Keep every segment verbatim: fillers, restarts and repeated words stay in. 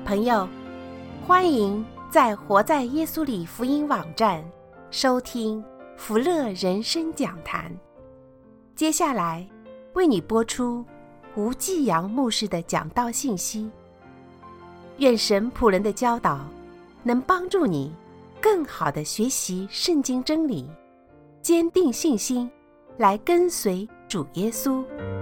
朋友，欢迎在活在耶稣里福音网站收听福乐人生讲坛。接下来为你播出吴继阳牧师的讲道信息。愿神仆人的教导能帮助你更好地学习圣经真理，坚定信心，来跟随主耶稣。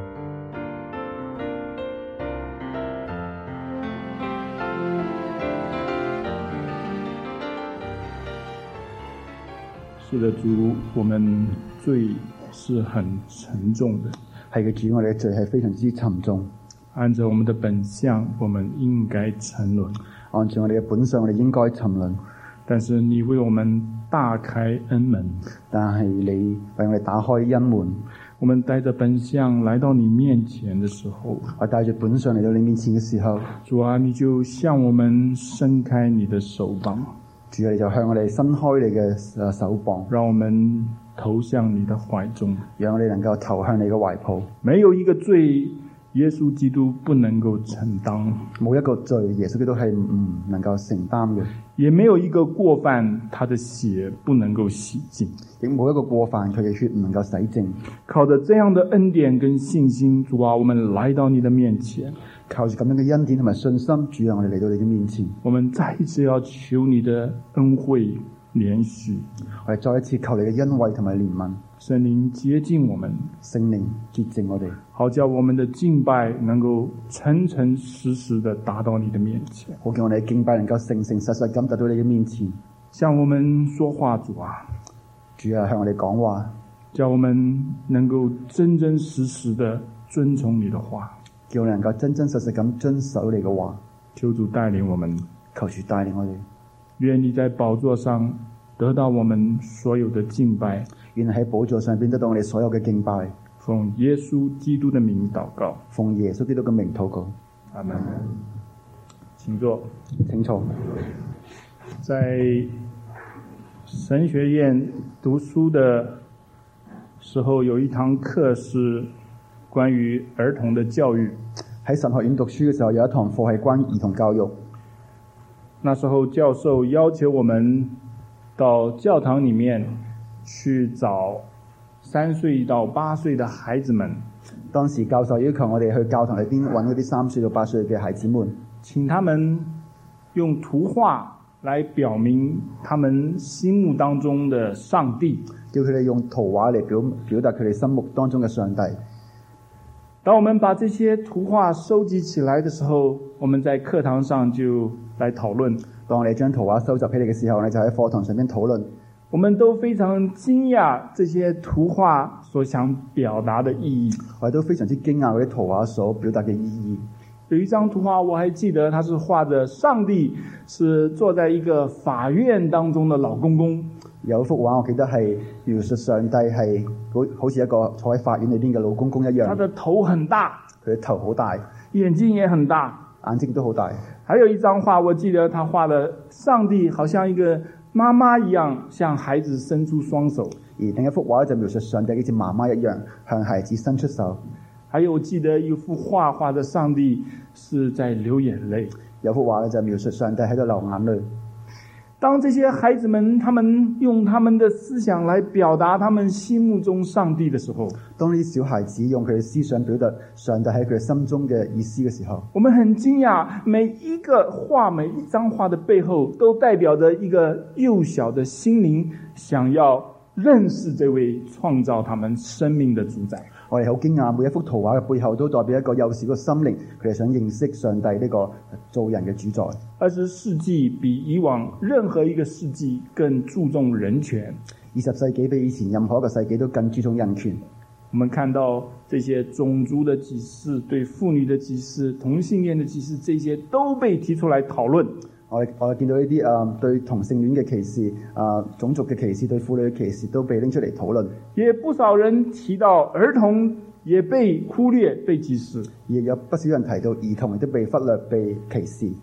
是的，主，我們罪是很沉重的。 係嘅，主，我哋嘅罪係非常之沉重。 按照我們的本相，我們應該沉淪。 按照我哋嘅本相，我哋應該沉淪。 但是你為我們大開恩門， 但係你為我哋打開恩門。 我們帶着本相來到你面前的時候， 我帶着本相嚟到你面前嘅時候， 主啊，你就向我們伸開你的手膀。 主啊，你就向我哋伸開你嘅手膀， 讓我們投向你的懷中， 讓我哋能夠投向你嘅懷抱。 沒有一個罪，耶穌基督不能夠承擔； 冇一個罪，耶穌基督係唔能夠承擔嘅； 也沒有一個過犯，他的血不能夠洗淨； 亦冇一個過犯，佢嘅血唔能夠洗淨。 靠着這樣的恩典跟信心，主啊，我們來到你的面前。 靠住咁樣嘅恩典同埋信心，主啊，我哋嚟到你嘅面前。 我們再一次要求你的恩惠憐恤， 我哋再一次求你嘅恩惠同埋憐憫。 聖靈潔淨我們， 聖靈潔淨我哋， 好叫我們的敬拜能夠誠誠實實地達到你的面前。 好叫我哋敬拜能夠誠誠實實咁達到你嘅面前。 向我們說話，主啊， 主啊，向我哋講話， 叫我們能夠真真實實地遵從你的話。 叫我哋能夠真真實實咁遵守你嘅話。 求主帶領我們， 求主帶領我哋。 願你在寶座上得到我們所有的敬拜。 願喺寶座上邊得到我哋所有嘅敬拜。 奉耶穌基督的名禱告。 奉耶穌基督嘅名禱告。 阿門。請坐。 請坐。 在神學院讀書的時候，有一堂課是關於兒童的教育。 喺神學院讀書嘅時候，有一堂課係關於兒童教育。 那時候教授要求我們到教堂裡面去找三歲到八歲的孩子們。 當時教授要求我哋去教堂裏邊揾嗰啲三歲到八歲嘅孩子們， 請他們用圖畫來表明他們心目當中的上帝， 叫佢哋用圖畫嚟表表達佢哋心目當中嘅上帝。 當我們把這些圖畫收集起來的時候，我們在課堂上就來討論。 當我哋將圖畫收集起嚟嘅時候，我哋就喺課堂上面討論。 我們都非常驚訝這些圖畫所想表達的意義。 我哋都非常之驚訝嗰啲圖畫所表達嘅意義。 有一張圖畫我還記得，它是畫着上帝是坐在一個法院當中的老公公。 有一幅畫我記得係描述上帝係好似一個坐喺法院裏邊嘅老公公一樣。 他的頭很大， 佢嘅頭好大， 眼睛也很大， 眼睛都好大。 還有一張畫我記得他畫的上帝好像一個媽媽一樣向孩子伸出雙手。 而另一幅畫就描述上帝好似媽媽一樣向孩子伸出手。 還有我記得一幅畫畫的上帝是在流眼淚。 有幅畫就描述上帝喺度流眼淚。 當這些孩子們他們用他們的思想來表達他們心目中上帝的時候， 當呢啲小孩子用佢嘅思想表達上帝喺佢心中嘅意思嘅時候， 我們很驚訝，每一個畫每一張畫的背後都代表着一個幼小的心靈想要認識這位創造他們生命的主宰。 我哋好驚訝，每一幅圖畫嘅背後都代表一個幼小嘅心靈，佢哋想認識上帝呢個造人嘅主宰。 二十世紀比以往任何一個世紀更注重人權。 二十世紀比以前任何一個世紀都更注重人權。 我們看到這些種族的歧視、對婦女的歧視、同性戀的歧視，這些都被提出來討論。 我哋我哋見到呢啲誒對同性戀嘅歧視、誒、呃、種族嘅歧視、對婦女嘅歧視都被拎出嚟討論。 也不少人提到兒童也被忽略、被歧視， 亦有不少人提到兒童亦都被忽略、被歧視。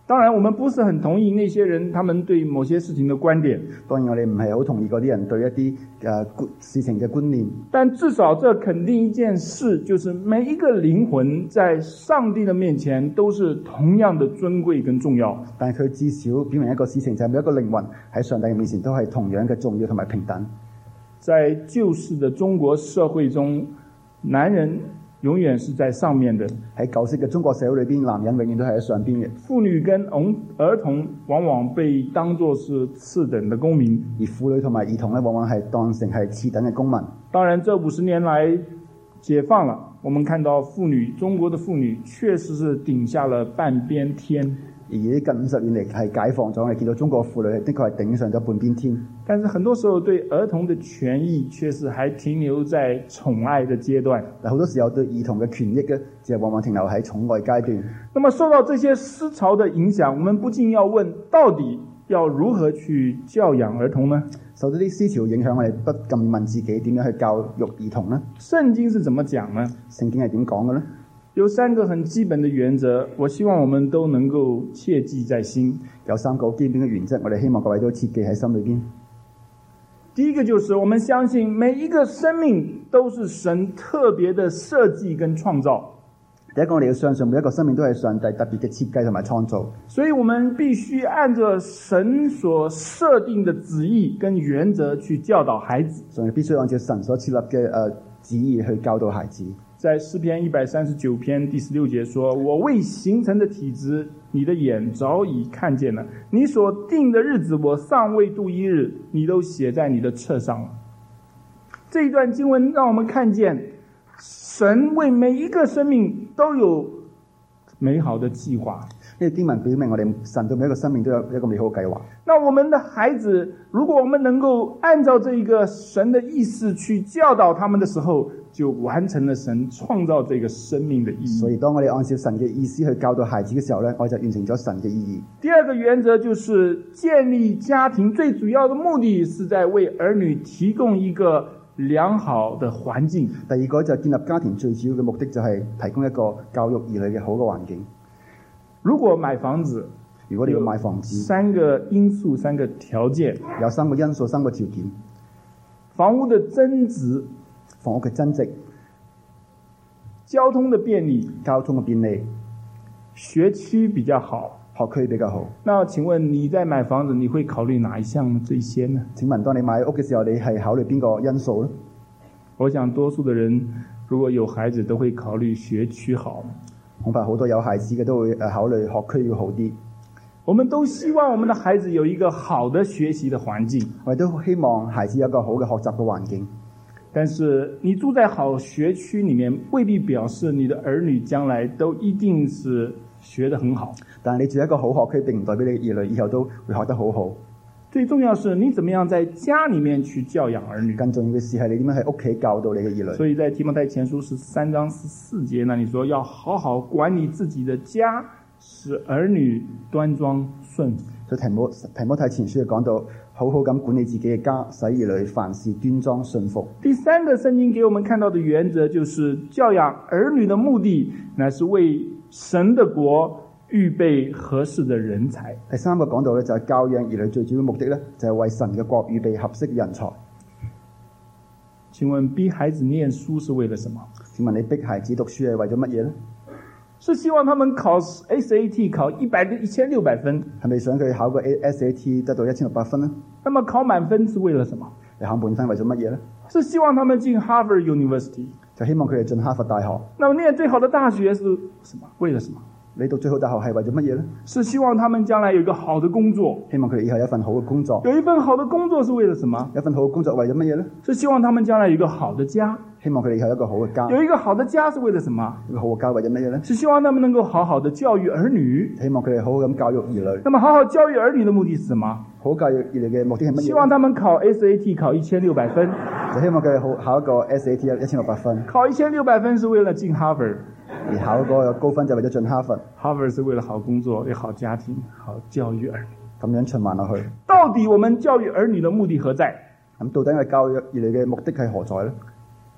當然，我們不是很同意那些人他們對某些事情的觀點。 當然，我哋唔係好同意嗰啲人對一啲誒事情嘅觀念。 但至少這肯定一件事，就是每一個靈魂在上帝的面前都是同樣的尊貴跟重要。 但係佢至少表明一個事情，就係每一個靈魂喺上帝嘅面前都係同樣嘅重要同埋平等。 在舊式的中國社會中，男人永遠是在上面的。 喺舊式嘅中國社會裏邊，男人永遠都係喺上邊嘅。 婦女跟兒童往往被當作是次等的公民， 而婦女同埋兒童咧，往往係當成係次等嘅公民。 當然，這五十年來解放了，我們看到婦女，中國的婦女確實是頂下了半邊天。 而呢近五十年嚟係解放咗，我哋見到中國婦女的確係頂上咗半邊天。 但是很多時候對兒童的權益確實還停留在寵愛的階段。 嗱，好多時候對兒童嘅權益咧，就係往往停留喺寵愛階段。 那麼受到這些思潮的影響，我們不禁要問，到底要如何去教養兒童呢？ 受到啲思潮影響，我哋不禁問自己點樣去教育兒童呢？ 聖經是怎麼講呢？ 聖經係點講嘅呢？ 有三個很基本的原則，我希望我們都能夠切記在心。 有三個基本嘅原則，我哋希望各位都切記喺心裏邊。 第一個就是我們相信每一個生命都是神特別的設計跟創造。 第一個，我哋要相信每一個生命都係上帝特別嘅設計同埋創造。 所以我們必須按照神所設定的旨意跟原則去教導孩子。 所以必須按照神所設立嘅誒旨意去教導孩子。 在詩篇一百三十九篇第十六節說，我未形成的體質，你的眼早已看見了，你所定的日子，我尚未度一日，你都寫在你的冊上了。這一段經文讓我們看見神為每一個生命都有美好的計劃。 呢個經文表明我哋神對每一個生命都有一個美好嘅計劃。 那我們的孩子，如果我們能夠按照這一個神的意思去教導他們的時候，就完成了神創造這個生命的意義。 所以當我哋按照神嘅意思去教導孩子嘅時候呢，我就完成咗神嘅意義。 第二個原則就是建立家庭最主要的目的是在為兒女提供一個良好的環境。 第二個就係建立家庭最主要嘅目的就係提供一個教育兒女嘅好嘅環境。 如果買房子， 如果你要買房子， 三個因素，三個條件， 有三個因素，三個條件。 房屋的增值， 房屋嘅增值， 交通的便利， 交通嘅便利， 學區比較好， 學區比較好。 那請問你在買房子，你會考慮哪一項最先呢？ 請問當你買屋嘅時候，你係考慮邊個因素呢？ 我想多數的人如果有孩子都會考慮學區好。 恐怕好多有孩子嘅都會誒考慮學區要好啲。 我們都希望我們的孩子有一個好的學習的環境， 我哋都希望孩子有一個好嘅學習嘅環境。 但是你住在好學區裡面，未必表示你的兒女將來都一定是學得很好。 但係你住喺一個好學區，並唔代表你兒女以後都會學得好好。 最重要是你怎麼樣在家裡面去教養兒女。 更重要嘅事係你點樣喺屋企教導你嘅兒女。 所以在提摩太前書十三章十四節那裡說，要好好管理自己的家，使兒女端莊順服。 所以提摩提摩太前書講到，好好咁管理自己嘅家，使兒女凡事端莊順服。 第三個聖經給我們看到的原則，就是教養兒女的目的，乃是為神的國預備合適的人才。 第三個講到咧，就係教養兒女最主要的目的咧，就係為神嘅國預備合適嘅人才。 請問逼孩子念書是為了什麼？ 請問你逼孩子讀書係為咗乜嘢呢？ 是希望他們考 S A T 考一百個一千六百分， 係咪想佢考個 S A T 得到一千六百分呢？ 那麼考滿分是為了什麼？ 你考滿分為咗乜嘢呢？ 是希望他們進 Harvard University， 就希望佢哋進哈佛大學。 那麼念最好的大學是什麼？為了什麼？ 你讀最好大學係為咗乜嘢呢？ 是希望他們將來有一個好的工作， 希望佢哋以後有一份好嘅工作。 有一份好的工作是為了什麼？ 有一份好嘅工作為咗乜嘢呢？ 是希望他們將來有一個好的家， 希望佢哋以後有一個好嘅家。 有一個好的家是為了什麼？ 一個好嘅家為咗乜嘢呢？ 是希望他們能夠好好的教育兒女， 希望佢哋好好咁教育兒女。 那麼好好教育兒女的目的是什麼？ 好教育兒女嘅目的係乜嘢？ 希望他們考 S A T 考一千六百分， 就希望佢哋好考一個 S A T 一千六百分。 考一千六百分是為了進 Harvard， 而考嗰個高分就為咗進哈佛。 Harvard 是為了好工作、有好家庭、好教育兒女。 咁樣循環落去， 到底我們教育兒女的目的何在？ 咁到底我哋教育兒女嘅目的係何在呢？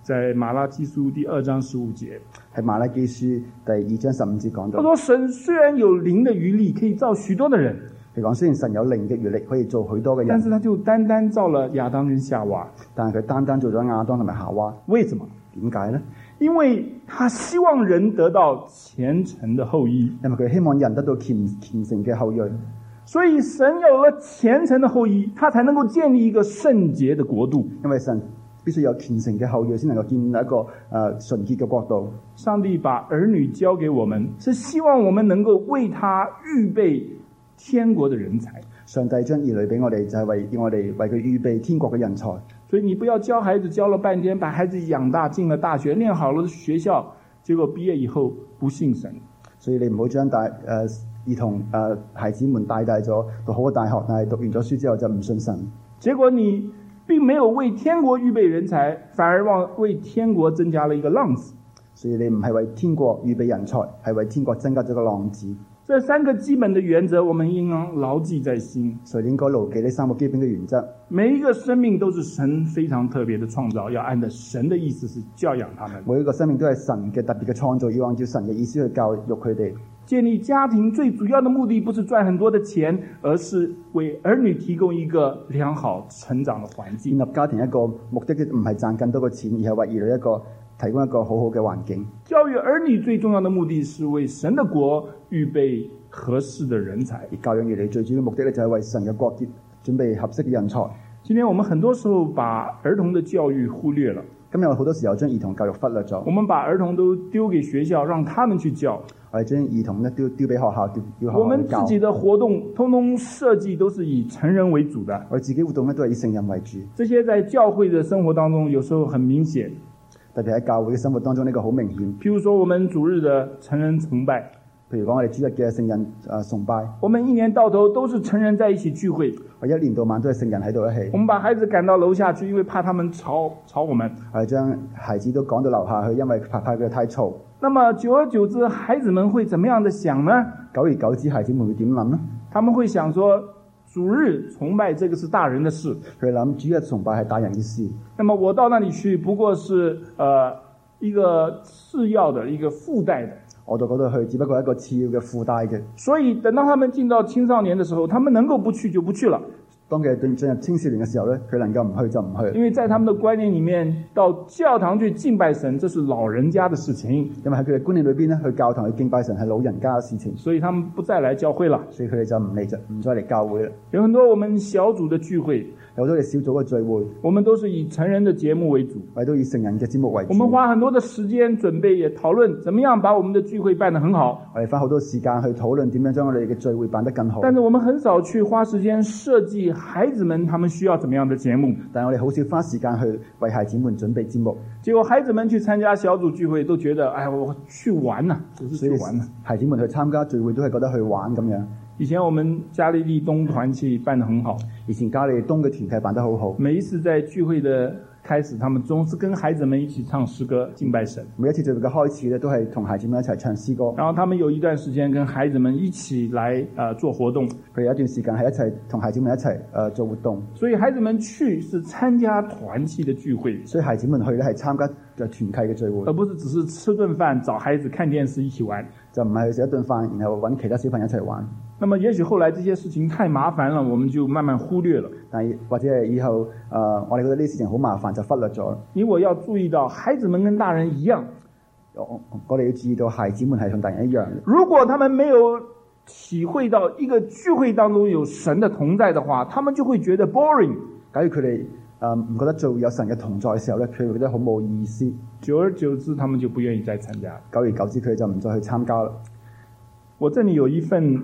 在馬拉基書第二章十五節， 喺馬拉基書第二章十五節講到， 他說神雖然有靈的餘力，可以造許多的人， 佢講雖然神有靈嘅餘力可以做許多嘅人， 但是他就單單造了亞當跟夏娃。 但係佢單單做咗亞當同埋夏娃， 為什麼？ 點解呢？ 因為他希望人得到虔誠的後裔， 因為佢希望人得到虔虔誠嘅後裔， 所以神有了虔誠的後裔，他才能夠建立一個聖潔的國度。 因為神必須有虔誠嘅後裔，先能夠建立一個誒、呃、純潔嘅國度。 上帝把兒女交給我們，是希望我們能夠為他預備天國的人才。 上帝將兒女俾我哋，就係、是、為要我哋為佢預備天國嘅人才。 所以你不要教孩子教了半天，把孩子養大，進了大學，念好了學校，結果畢業以後不信神。 所以你唔好將大誒、呃、兒童誒、呃、孩子們帶大咗讀好嘅大學，但係讀完咗書之後就唔信神。 結果你並沒有為天國預備人才，反而往為天國增加了一個浪子。 所以你唔係為天國預備人才，係為天國增加咗個浪子。 這三個基本的原則，我們應當牢記在心。 所以應該牢記呢三個基本嘅原則。 每一個生命都是神非常特別的創造，要按照神的意思是教養他們。 每一個生命都係神嘅特別嘅創造，要按照神嘅意思去教育佢哋。 建立家庭最主要的目的不是賺很多的錢，而是為兒女提供一個良好成長的環境。 建立家庭一個目的唔係賺更多嘅錢，而係為兒女一個提供一個好好嘅環境。 教育兒女最重要的目的是為神的國預備合適的人才。 而教養兒女最主要的目的咧，就係為神嘅國結準備合適嘅人才。 今天我們很多時候把兒童的教育忽略了。 今日我好多時候將兒童教育忽略咗。 我們把兒童都丟給學校，讓他們去教。 我哋將兒童咧丟丟俾學校，丟丟學校去教。 我們自己的活動通通設計都是以成人為主的。 我哋自己活動咧都係以成人為主。 這些在教會的生活當中，有時候很明顯。 特別喺教會嘅生活當中，呢個好明顯。 譬如說，我們主日的成人崇拜。 譬如講，我哋主日嘅聖人誒崇拜。 我們一年到頭都是成人在一起聚會。 我一年到晚都係聖人喺度一起。 我們把孩子趕到樓下去，因為怕他們吵吵我們。 我哋將孩子都趕到樓下去，因為怕怕佢太嘈。 那麼久而久之，孩子們會怎麼樣的想呢？ 久而久之，孩子們會點諗呢？ 他們會想說，主日崇拜這個是大人的事。 佢諗主日崇拜係大人嘅事。 那麼我到那裡去，不過是呃一個次要的一個附帶的。 我到嗰度去，只不過係一個次要嘅附帶嘅。 所以等到他們進到青少年的時候，他們能夠不去就不去了。 當佢進入青少年嘅時候咧，佢能夠唔去就唔去。 因為在他們的觀念裡面，到教堂去敬拜神，這是老人家的事情。 因為喺佢哋觀念裏邊咧，去教堂去敬拜神係老人家嘅事情， 所以他們不再來教會了。 所以佢哋就唔嚟就唔再嚟教會啦。 有很多我們小組的聚會， 有好多嘅小組嘅聚會， 我們都是以成人的節目為主， 我哋都以成人嘅節目為主。 我們花很多的時間準備，也討論怎麼樣把我們的聚會辦得很好。 我哋花好多時間去討論點樣將我哋嘅聚會辦得更好。 但是我們很少去花時間設計孩子們他們需要怎麼樣的節目。 但係我哋好少花時間去為孩子們準備節目。 結果孩子們去參加小組聚會都覺得，哎，我去玩啊，只是去玩啊。 孩子們去參加聚會都係覺得去玩咁樣。 以前我們加利利東團契辦得很好， 以前加利利東嘅團契辦得好好。 每一次在聚會的開始，他們總是跟孩子們一起唱詩歌敬拜神。 每一次聚會嘅開始咧，都係同孩子們一齊唱詩歌。 然後他們有一段時間跟孩子們一起來呃做活動。 佢有一段時間係一齊同孩子們一齊誒、呃、做活動。 所以孩子們去是參加團契的聚會， 所以孩子們去咧係參加嘅團契嘅聚會， 而不是只是吃頓飯找孩子看電視一起玩。 就唔係去食一頓飯，然後揾其他小朋友一齊玩。 那麼也許後來這些事情太麻煩了，我們就慢慢忽略了。 但係或者係以後誒、呃，我哋覺得呢啲事情好麻煩，就忽略咗。 你我要注意到，孩子們跟大人一樣， 我我哋要注意到孩子們係同大人一樣。 如果他們沒有體會到一個聚會當中有神的同在的話，他們就會覺得 boring。 假如佢哋誒唔覺得做有神嘅同在嘅時候咧，佢會覺得好冇意思。 久而久之，他們就不願意再參加。 久而久之，佢哋就唔再去參加啦。 我這裡有一份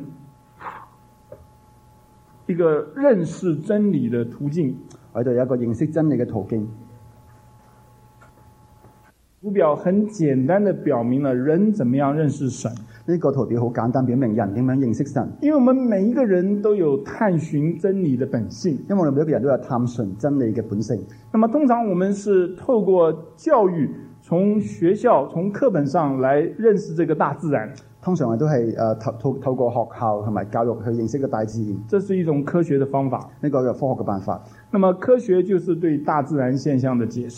一個認識真理的途徑， 我喺度有一個認識真理嘅途徑。 圖表很簡單地表明了人怎麼樣認識神。 呢個圖表好簡單，表明人點樣認識神。 因為我們每一個人都有探尋真理的本性， 因為我哋每一個人都有探尋真理嘅本性。 那麼通常我們是透過教育，從學校、從課本上來認識這個大自然。 通常我都係誒透透透過學校同埋教育去認識個大自然。 這是一種科學的方法， 呢個係科學嘅辦法。 那麼科學就是對大自然現象的解釋。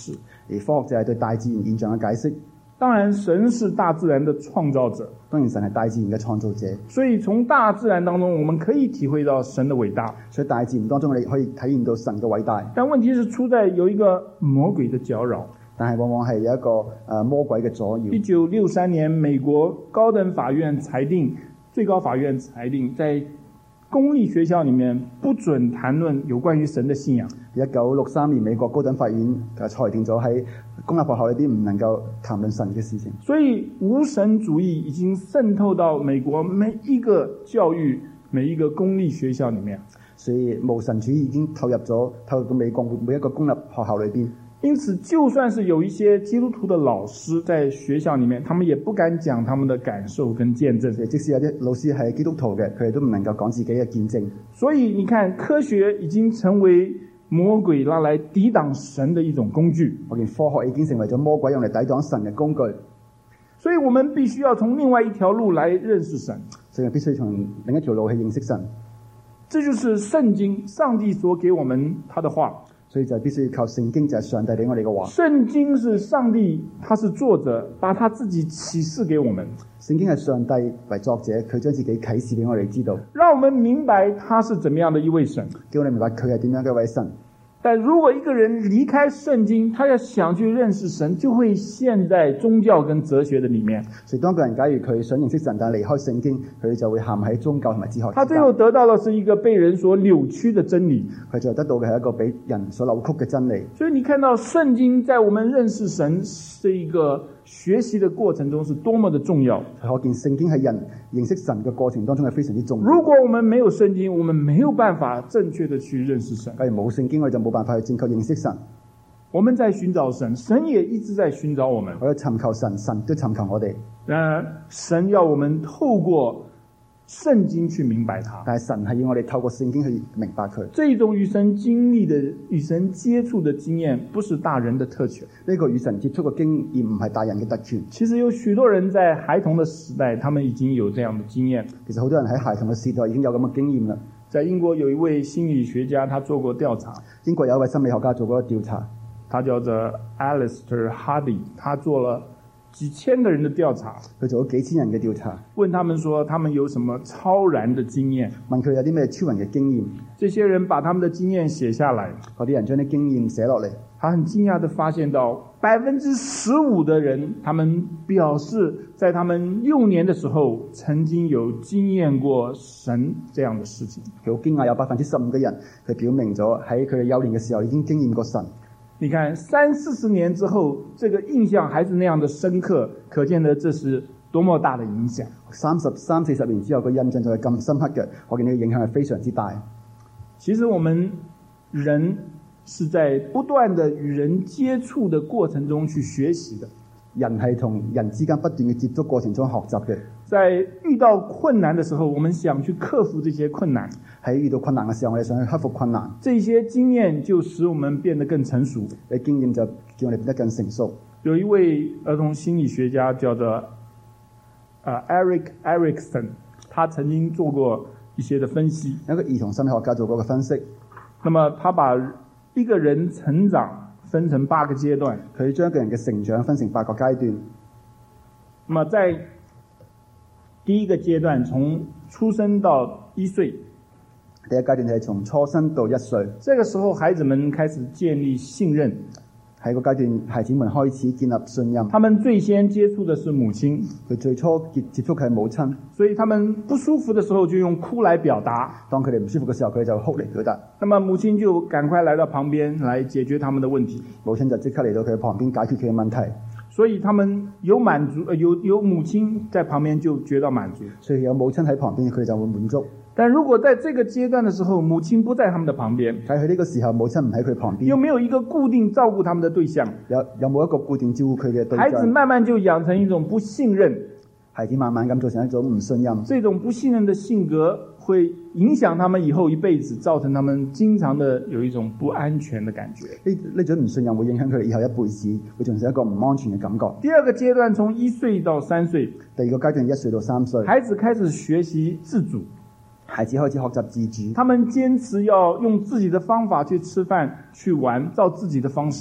而科學就係對大自然現象嘅解釋。 當然，神是大自然的創造者， 當然神係大自然嘅創造者， 所以從大自然當中，我們可以體會到神的偉大。 所以大自然當中，我哋可以體驗到神嘅偉大。 但問題是出在有一個魔鬼的攪擾， 但係往往係有一個誒魔鬼嘅阻一擾。 九六三年，美國高等法院裁定，最高法院裁定，在公立學校裡面不准談論有關於神的信仰。 一九六三年，美國高等法院誒裁定咗喺公立學校裏邊唔能夠談論神嘅事情。 所以無神主義已經滲透到美國每一個教育、每一個公立學校裡面。 所以無神主義已經透入咗透入到美國每一個公立學校裏邊。 因此，就算是有一些基督徒的老師在學校裡面，他們也不敢講他們的感受跟見證。 即使有啲老師係基督徒嘅，佢哋都唔能夠講自己嘅見證。 所以你看，科學已經成為魔鬼拿來抵擋神的一種工具。 我見科學已經成為咗魔鬼用嚟抵擋神嘅工具。 所以我們必須要從另外一條路來認識神。 所以必須從另一條路去認識神。 這就是聖經，上帝所給我們他的話。 所以就必須要靠聖經，就係上帝俾我哋嘅話。 聖經是上帝，他是作者，把他自己啟示給我們。 聖經係上帝為作者，佢將自己啟示俾我哋知道， 讓我們明白他是怎麼樣的一位神， 叫我哋明白佢係點樣嘅一位神。 但如果一個人離開聖經，他要想去認識神，就會陷在宗教跟哲學的裡面。 所以當個人假如佢想認識神，但係離開聖經，佢就會陷喺宗教同埋哲學。 他最後得到的是一個被人所扭曲的真理， 佢最後得到嘅係一個被人所扭曲嘅真理。 所以你看到聖經在我們認識神這一個學習的過程中是多麼的重要。 可見聖經喺人認識神嘅過程當中係非常之重要。 如果我們沒有聖經，我們沒有辦法正確的去認識神。 假如冇聖經，我哋就冇辦法去正確認識神。 我們在尋找神，神也一直在尋找我們。 我哋尋求神，神都尋求我哋。 然而，神要我們透過聖經去明白他， 但係神係要我哋透過聖經去明白佢。 這種與神經歷的、與神接觸的經驗，不是大人的特權。 呢個與神接觸嘅經驗唔係大人嘅特權。 其實有許多人在孩童的時代，他們已經有這樣的經驗。 其實好多人喺孩童嘅時代已經有咁嘅經驗啦。 在英國有一位心理學家，他做過調查。 英國有一位心理學家做過調查， 他叫做 Alistair Hardy， 他做了幾千個人的調查， 佢做咗幾千人嘅調查， 問他們說他們有什麼超然的經驗， 問佢有啲咩超人嘅經驗。 這些人把他們的經驗寫下來， 嗰啲人將啲經驗寫落嚟。 他很驚訝地發現到百分之十五的人，他們表示在他們幼年的時候曾經有經驗過神這樣的事情。 佢好驚訝，有百分之十五嘅人佢表明咗喺佢哋幼年嘅時候已經經驗過神。 你看三四十年之後，這個印象還是那樣的深刻，可見得這是多麼大的影響。 三十三四十年之後，個印象就係咁深刻嘅，我見呢個影響係非常之大。 其實我們人是在不斷的與人接觸的過程中去學習的。 人係同人之間不斷嘅接觸過程中學習嘅。 在遇到困難的時候，我們想去克服這些困難。 喺遇到困難嘅時候，我哋想去克服困難。 這些經驗就使我們變得更成熟。 嘅經驗就叫我哋變得更成熟。 有一位兒童心理學家叫做呃 Eric Erikson， 他曾經做過一些的分析。 有一個兒童心理學家做過嘅分析。 那麼他把一個人成長分成八個階段， 佢將一個人嘅成長分成八個階段。 那麼在第一個階段，從出生到一歲， 第一階段係從初生到一歲。 這個時候，孩子們開始建立信任。 喺個階段，孩子們開始建立信任。 他們最先接觸的是母親， 佢最初接接觸嘅係母親， 所以他們不舒服的時候就用哭來表達。 當佢哋唔舒服嘅時候，佢哋就哭嚟表達。 那麼母親就趕快來到旁邊來解決他們的問題。 母親就即刻嚟到佢旁邊解決佢嘅問題。 所以他們有滿足，呃、有有母親在旁邊就覺得滿足。 所以有母親喺旁邊，佢哋就會滿足。 但如果在這個階段的時候，母親不在他們的旁邊， 喺佢呢個時候，母親唔喺佢旁邊， 有沒有一個固定照顧他們的對象？ 有有冇一個固定照顧佢嘅對象？ 孩子慢慢就養成一種不信任， 孩子慢慢咁造成一種唔信任。 這種不信任的性格會影響他們以後一輩子，造成他們經常的有一種不安全的感覺。 呢呢種唔信任會影響佢哋以後一輩子，會造成一個唔安全嘅感覺。 第二個階段從一歲到三歲， 第二個階段一歲到三歲， 孩子開始學習自主。 孩子開始學習自主， 他們堅持要用自己的方法去吃飯、去玩，照自己的方式。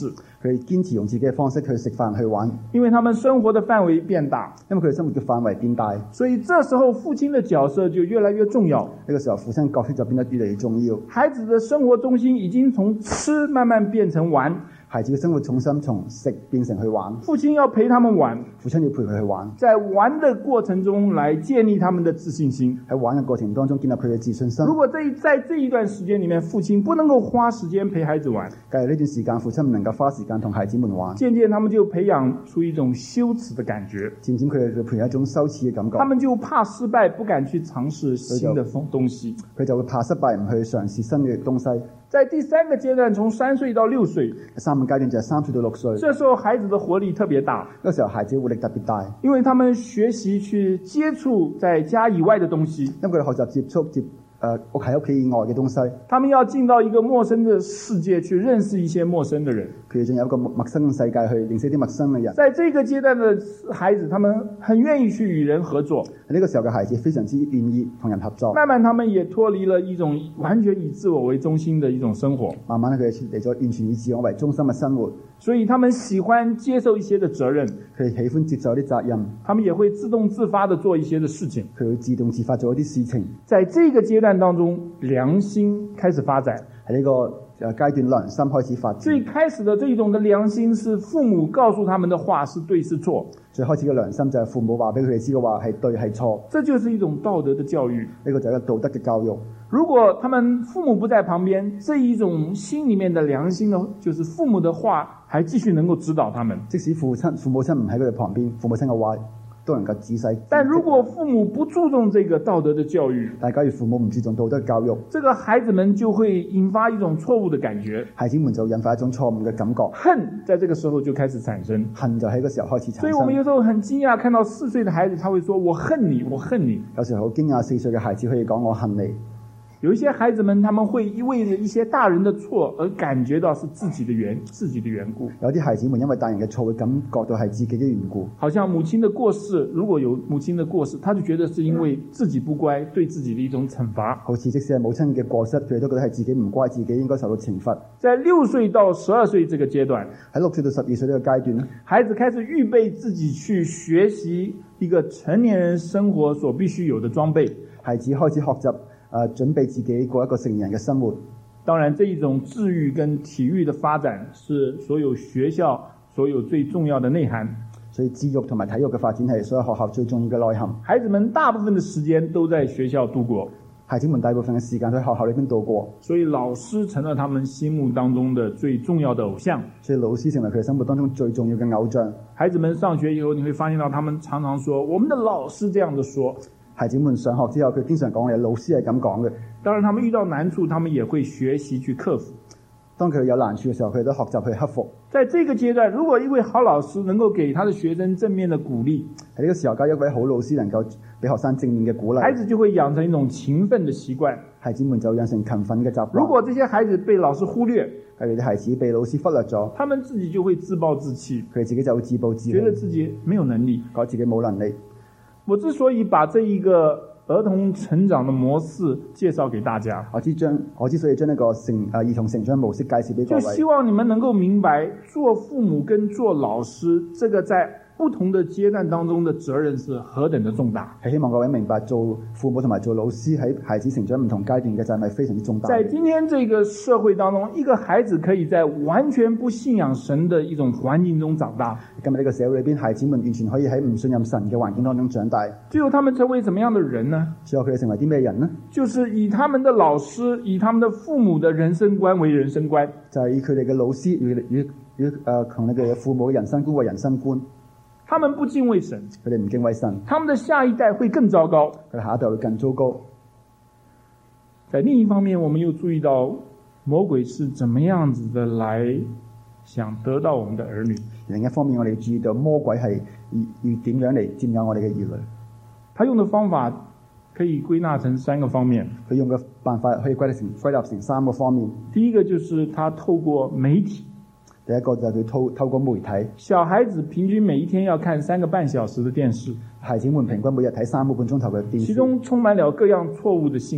佢哋堅持用自己嘅方式去食飯去玩， 因為他們生活的範圍變大， 因為佢哋生活嘅範圍變大， 所以這時候父親的角色就越來越重要。 呢個時候父親角色就變得越嚟越重要。 孩子的生活中心已經從吃慢慢變成玩， 孩子嘅生活重心從食變成去玩， 父親要陪他們玩， 父親要陪佢去玩， 在玩的過程中來建立他們的自信心。 喺玩嘅過程當中建立佢嘅自信心。 如果在在這一段時間裡面，父親不能夠花時間陪孩子玩， 假如呢段時間父親唔能夠花時間同孩子們玩， 漸漸他們就培養出一種羞恥的感覺， 漸漸佢哋就培養一種羞恥嘅感覺， 他們就怕失敗，不敢去嘗試新的東西， 佢就會怕失敗，唔去嘗試新嘅東西。 在第三個階段，從三歲到六歲， 三個階段就係三歲到六歲， 這時候孩子的活力特別大， 嗰時候孩子活力特別大， 因為他們學習去接觸在家以外的東西， 因為佢哋學習接觸接誒屋喺屋企以外嘅東西， 他們要進到一個陌生的世界去認識一些陌生的人， 佢哋進入一個陌生嘅世界去認識啲陌生嘅人。 在這個階段的孩子，他們很願意去與人合作。 喺呢個時候嘅孩子非常之願意同人合作。 慢慢他們也脫離了一種完全以自我為中心的一種生活。 慢慢佢哋脫離咗完全以自我為中心嘅生活。 所以他們喜歡接受一些的責任， 佢哋喜歡接受啲責任， 他們也會自動自發地做一些的事情。 佢會自動自發做一啲事情。 在這個階段當中，良心開始發展。 喺呢個誒階段，良心開始發展。 最開始的這一種的良心是父母告訴他們的話是對是錯。 最開始嘅良心就係父母話俾佢哋知嘅話係對係錯。 這就是一種道德的教育。 呢個就係一個道德嘅教育。 如果他們父母不在旁邊，這一種心裡面的良心呢，就是父母的話還繼續能夠指導他們。 即使父親父母親唔喺佢哋旁邊，父母親嘅話都能夠仔細。 但如果父母不注重這個道德的教育， 但假如父母唔注重道德教育， 這個孩子們就會引發一種錯誤的感覺， 孩子們就引發一種錯誤嘅感覺， 恨在這個時候就開始產生， 恨就喺個時候開始產生。 所以我們有時候很驚訝，看到四歲的孩子，他會說我恨你，我恨你。 有時候好驚訝，四歲嘅孩子可以講我恨你。 有一些孩子們，他們會為了一些大人的錯而感覺到是自己的緣自己的緣故。 有啲孩子們因為大人嘅錯會感覺到係自己嘅緣故。 好像母親的過世，如果有母親的過世，他就覺得是因為自己不乖，對自己的一種懲罰。 好似即使係母親嘅過失，佢哋都覺得係自己唔乖，自己應該受到懲罰。 在六歲到十二歲這個階段， 喺六歲到十二歲呢個階段咧， 孩子開始預備自己去學習一個成年人生活所必須有的裝備。 孩子開始學習。誒、呃，準備自己過一個成年人嘅生活。 當然，這一種智育跟體育的發展是所有學校所有最重要的內涵。 所以，智育同埋體育嘅發展係所有學校最重要嘅內涵。 孩子們大部分的時間都在學校度過， 孩子們大部分嘅時間都喺學校裏邊度過。 所以，老師成了他們心目當中的最重要的偶像。 所以，老師成為佢哋生活當中最重要嘅偶像。 孩子們上學以後，你會發現到他們常常說：我們的老師這樣子說。 孩子們上學之後，佢經常講嘅，老師係咁講嘅。 當然，他們遇到難處，他們也會學習去克服。 當佢有難處嘅時候，佢哋都學習去克服。 在這個階段，如果一位好老師能夠給他的學生正面的鼓勵， 喺呢個時候，教一位好老師能夠俾學生正面嘅鼓勵， 孩子就會養成一種勤奮的習慣。 孩子們就養成勤奮嘅習慣。 如果這些孩子被老師忽略， 佢哋啲孩子被老師忽略咗， 他們自己就會自暴自棄， 佢哋自己就會自暴自棄， 覺得自己沒有能力， 覺得自己冇能力。 我之所以把這一個兒童成長的模式介紹給大家， 我之將我之所以將呢個成誒兒童成長模式介紹俾各位， 就希望你們能夠明白，做父母跟做老師，這個在不同的階段當中的責任是何等的重大。 係希望各位明白，做父母同埋做老師喺孩子成長唔同階段嘅責任係非常之重大。 在今天這個社會當中，一個孩子可以在完全不信仰神的一種環境中長大。 今日呢個社會裏邊，孩子們完全可以喺唔信任神嘅環境當中長大。 最後他們成為怎麼樣的人呢？ 最後佢哋成為啲咩人呢？ 就是以他們的老師、以他們的父母的人生觀為人生觀， 就係以佢哋嘅老師與與與誒同你嘅父母嘅人生觀為人生觀。 他們不敬畏神， 佢哋唔敬畏神， 他們的下一代會更糟糕， 佢哋下一代會更糟糕。 在另一方面，我們又注意到魔鬼是怎麼樣子的來想得到我們的兒女。 另一方面，我哋注意到魔鬼係要點樣嚟佔有我哋嘅兒女。 他用的方法可以歸納成三個方面。 佢用嘅辦法可以歸納成歸納成三個方面。 第一個就是他透過媒體。 第一個就係佢透透過媒體。 小孩子平均每一天要看三個半小時的電視， 孩子們平均每日睇三個半鐘頭嘅電視， 其中充滿了各樣錯誤的信息，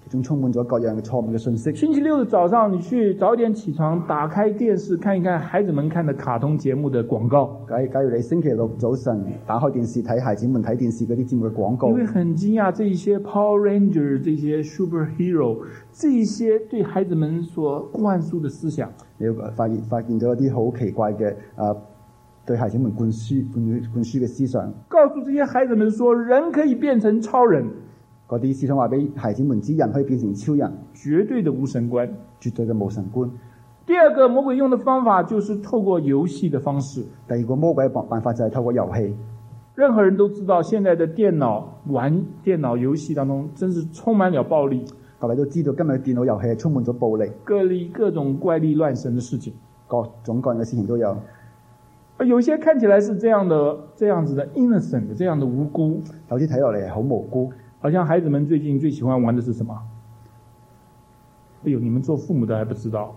其中充滿咗各樣嘅錯誤嘅信息。 星期六的早上，你去早點起床，打開電視看一看孩子們看的卡通節目的廣告。 假假如你星期六早晨打開電視睇孩子們睇電視嗰啲節目嘅廣告， 你會很驚訝，這些 Power Ranger、這些 Superhero、這一些對孩子們所灌輸的思想， 你會發現發現咗一啲好奇怪嘅啊，對孩子們灌輸灌灌輸嘅思想， 告訴這些孩子們說，人可以變成超人。 嗰啲思想話俾孩子們知，人可以變成超人， 絕對的無神觀， 絕對嘅無神觀。 第二個魔鬼用的方法就是透過遊戲的方式。 第二個魔鬼嘅辦法就係透過遊戲。 任何人都知道，現在的電腦玩電腦遊戲當中，真是充滿了暴力。 各位都知道，今日嘅電腦遊戲係充滿咗暴力， 各例各種怪力亂神的事情， 各種各樣嘅事情都有。 有些看起來是這樣的，這樣子的 innocent， 這樣的無辜， 有啲睇落嚟係好無辜。 好像孩子們最近最喜歡玩的是什麼？哎呦，你們做父母的還不知道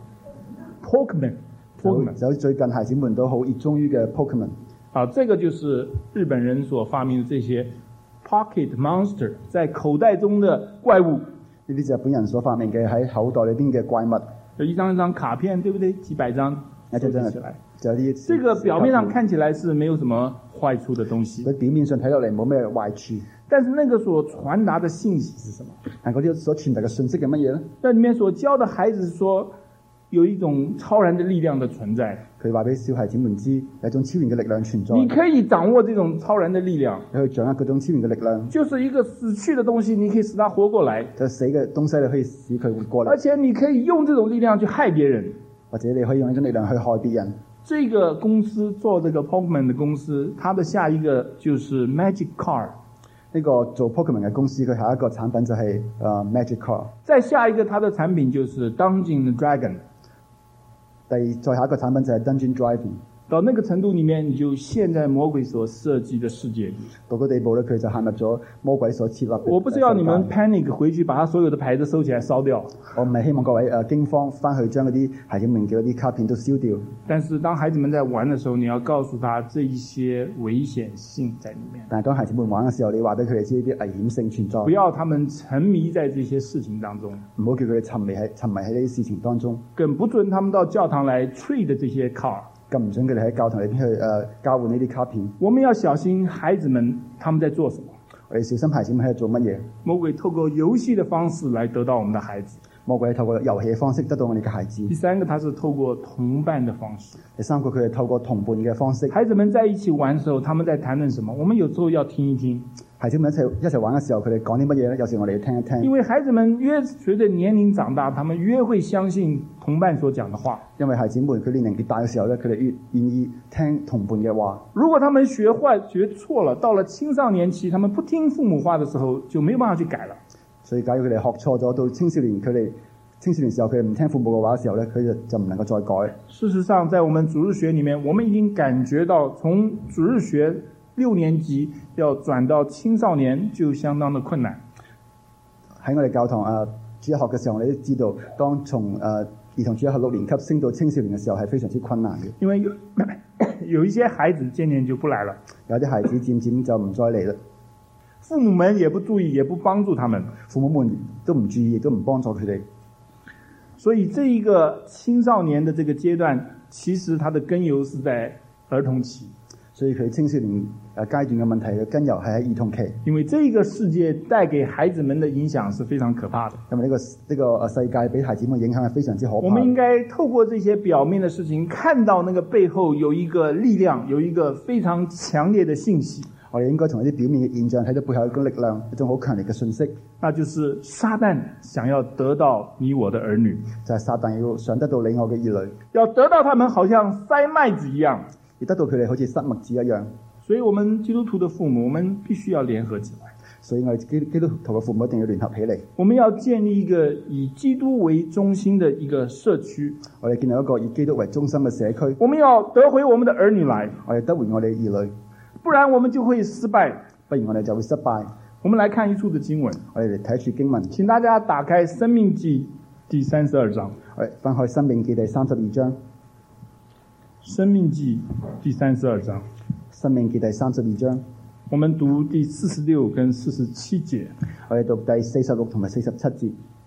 Pokemon。Pokemon 就最近孩子們都好熱衷於嘅 Pokemon。 啊，這個就是日本人所發明的這些 Pocket Monster， 在口袋中的怪物。 呢啲就係日本人所發明嘅喺口袋裏邊嘅怪物。 有一張一張卡片，對不對？幾百張收集起來。 就有啲這個表面上看起來是沒有什麼壞處的東西。 佢表面上睇落嚟冇咩壞處。 但是那個所傳達的信息是什麼？ 但嗰啲所傳達嘅信息係乜嘢咧？ 在裡面所教的孩子說，有一種超然的力量的存在。 佢話俾小孩子們知，有一種超然嘅力量存在。 你可以掌握這種超然的力量。 你可以掌握嗰種超然嘅力量。 就是一個死去的東西，你可以使它活過來。 就死嘅東西，你可以使佢活過嚟。 而且你可以用這種力量去害別人， 或者你可以用呢種力量去害別人。 這個公司做這個 Pokemon 的公司，它的下一個就是 Magic Card。 呢個做 Pokemon 嘅公司，佢下一個產品就係、是、誒、uh, Magic Card。 再下一個，它的產品就是 Dungeon Dragon。 第再下一個產品就係 Dungeon Dragon。 到那個程度裡面，你就陷在魔鬼所設計的世界裡。 到個地步咧，佢就陷入咗魔鬼所設立嘅。 我不是要你們 panic 回去，把他所有的牌子收起來燒掉。 我唔係希望各位誒驚慌翻去將嗰啲孩子們嘅嗰啲卡片都燒掉。 但是當孩子們在玩的時候，你要告訴他這一些危險性在裡面。 但係當孩子們玩嘅時候，你話俾佢哋知呢啲危險性存在。 不要他們沉迷在這些事情當中。 唔好叫佢哋沉迷喺沉迷喺呢啲事情當中。 更不准他們到教堂來 trade 這些 card。 更唔准佢哋喺教堂裏邊去誒、呃、交換呢啲卡片。 我們要小心孩子們他們在做什麼。 我哋小心孩子們喺度做乜嘢。 魔鬼透過遊戲的方式來得到我們的孩子。 魔鬼係透過遊戲嘅方式得到我哋嘅孩子。 第三個，他是透過同伴的方式。 第三個，佢係透過同伴嘅方式。 孩子們在一起玩的時候，他們在談論什麼？我們有時候要聽一聽。 孩子們一齊一齊玩嘅時候，佢哋講啲乜嘢咧？有時我哋要聽一聽。 因為孩子們越隨着年齡長大，他們越會相信同伴所講的話。 因為孩子們佢年齡越大嘅時候咧，佢哋越願意聽同伴嘅話。 如果他們學壞學錯了，到了青少年期，他們不聽父母話的時候，就沒有辦法去改了。 所以假如佢哋學錯咗，到青少年佢哋青少年時候佢哋唔聽父母嘅話嘅時候咧，佢就就唔能夠再改。 事實上，在我們主日學裡面，我們已經感覺到從主日學六年級要轉到青少年就相當的困難。 喺我哋教堂啊主日學嘅時候，我哋都知道，當從誒、呃、兒童主日學六年級升到青少年嘅時候，係非常之困難嘅。 因為有有一些孩子漸漸就不來了， 有啲孩子漸漸就唔再嚟啦。 父母們也不注意，也不幫助他們， 父母們都唔注意，亦都唔幫助佢哋。 所以這一個青少年的這個階段，其實它的根由是在兒童期。 所以佢青少年誒階段嘅問題嘅根由係喺兒童期。 因為這個世界帶給孩子們的影響是非常可怕的。 因為呢個呢個誒世界俾孩子們影響係非常之可怕。 我們應該透過這些表面的事情，看到那個背後有一個力量，有一個非常強烈的信息。 我哋應該從一啲表面嘅現象睇到背後一種力量，一種好強烈嘅信息。 那就是撒旦想要得到你我的兒女， 就係撒旦要想得到你我嘅兒女， 要得到他們好像塞麥子一樣。 而得到佢哋好似塞麥子一樣。 所以我們基督徒的父母，我們必須要聯合起來。 所以我哋基基督徒嘅父母一定要聯合起嚟。 我們要建立一個以基督為中心的一個社區。 我哋建立一個以基督為中心嘅社區。 我們要得回我們的兒女來。 我哋得回我哋兒女， 不然我們就會失敗。 不然我哋就會失敗。 我們來看一處的經文。 我哋嚟睇一處經文。 請大家打開《申命記》第三十二章。 我哋翻開《申命記》第三十二章。 申命記第三十二章， 申命記第三十二章， 我們讀第四十六跟四十七節。 我哋讀第四十六同埋四十七節。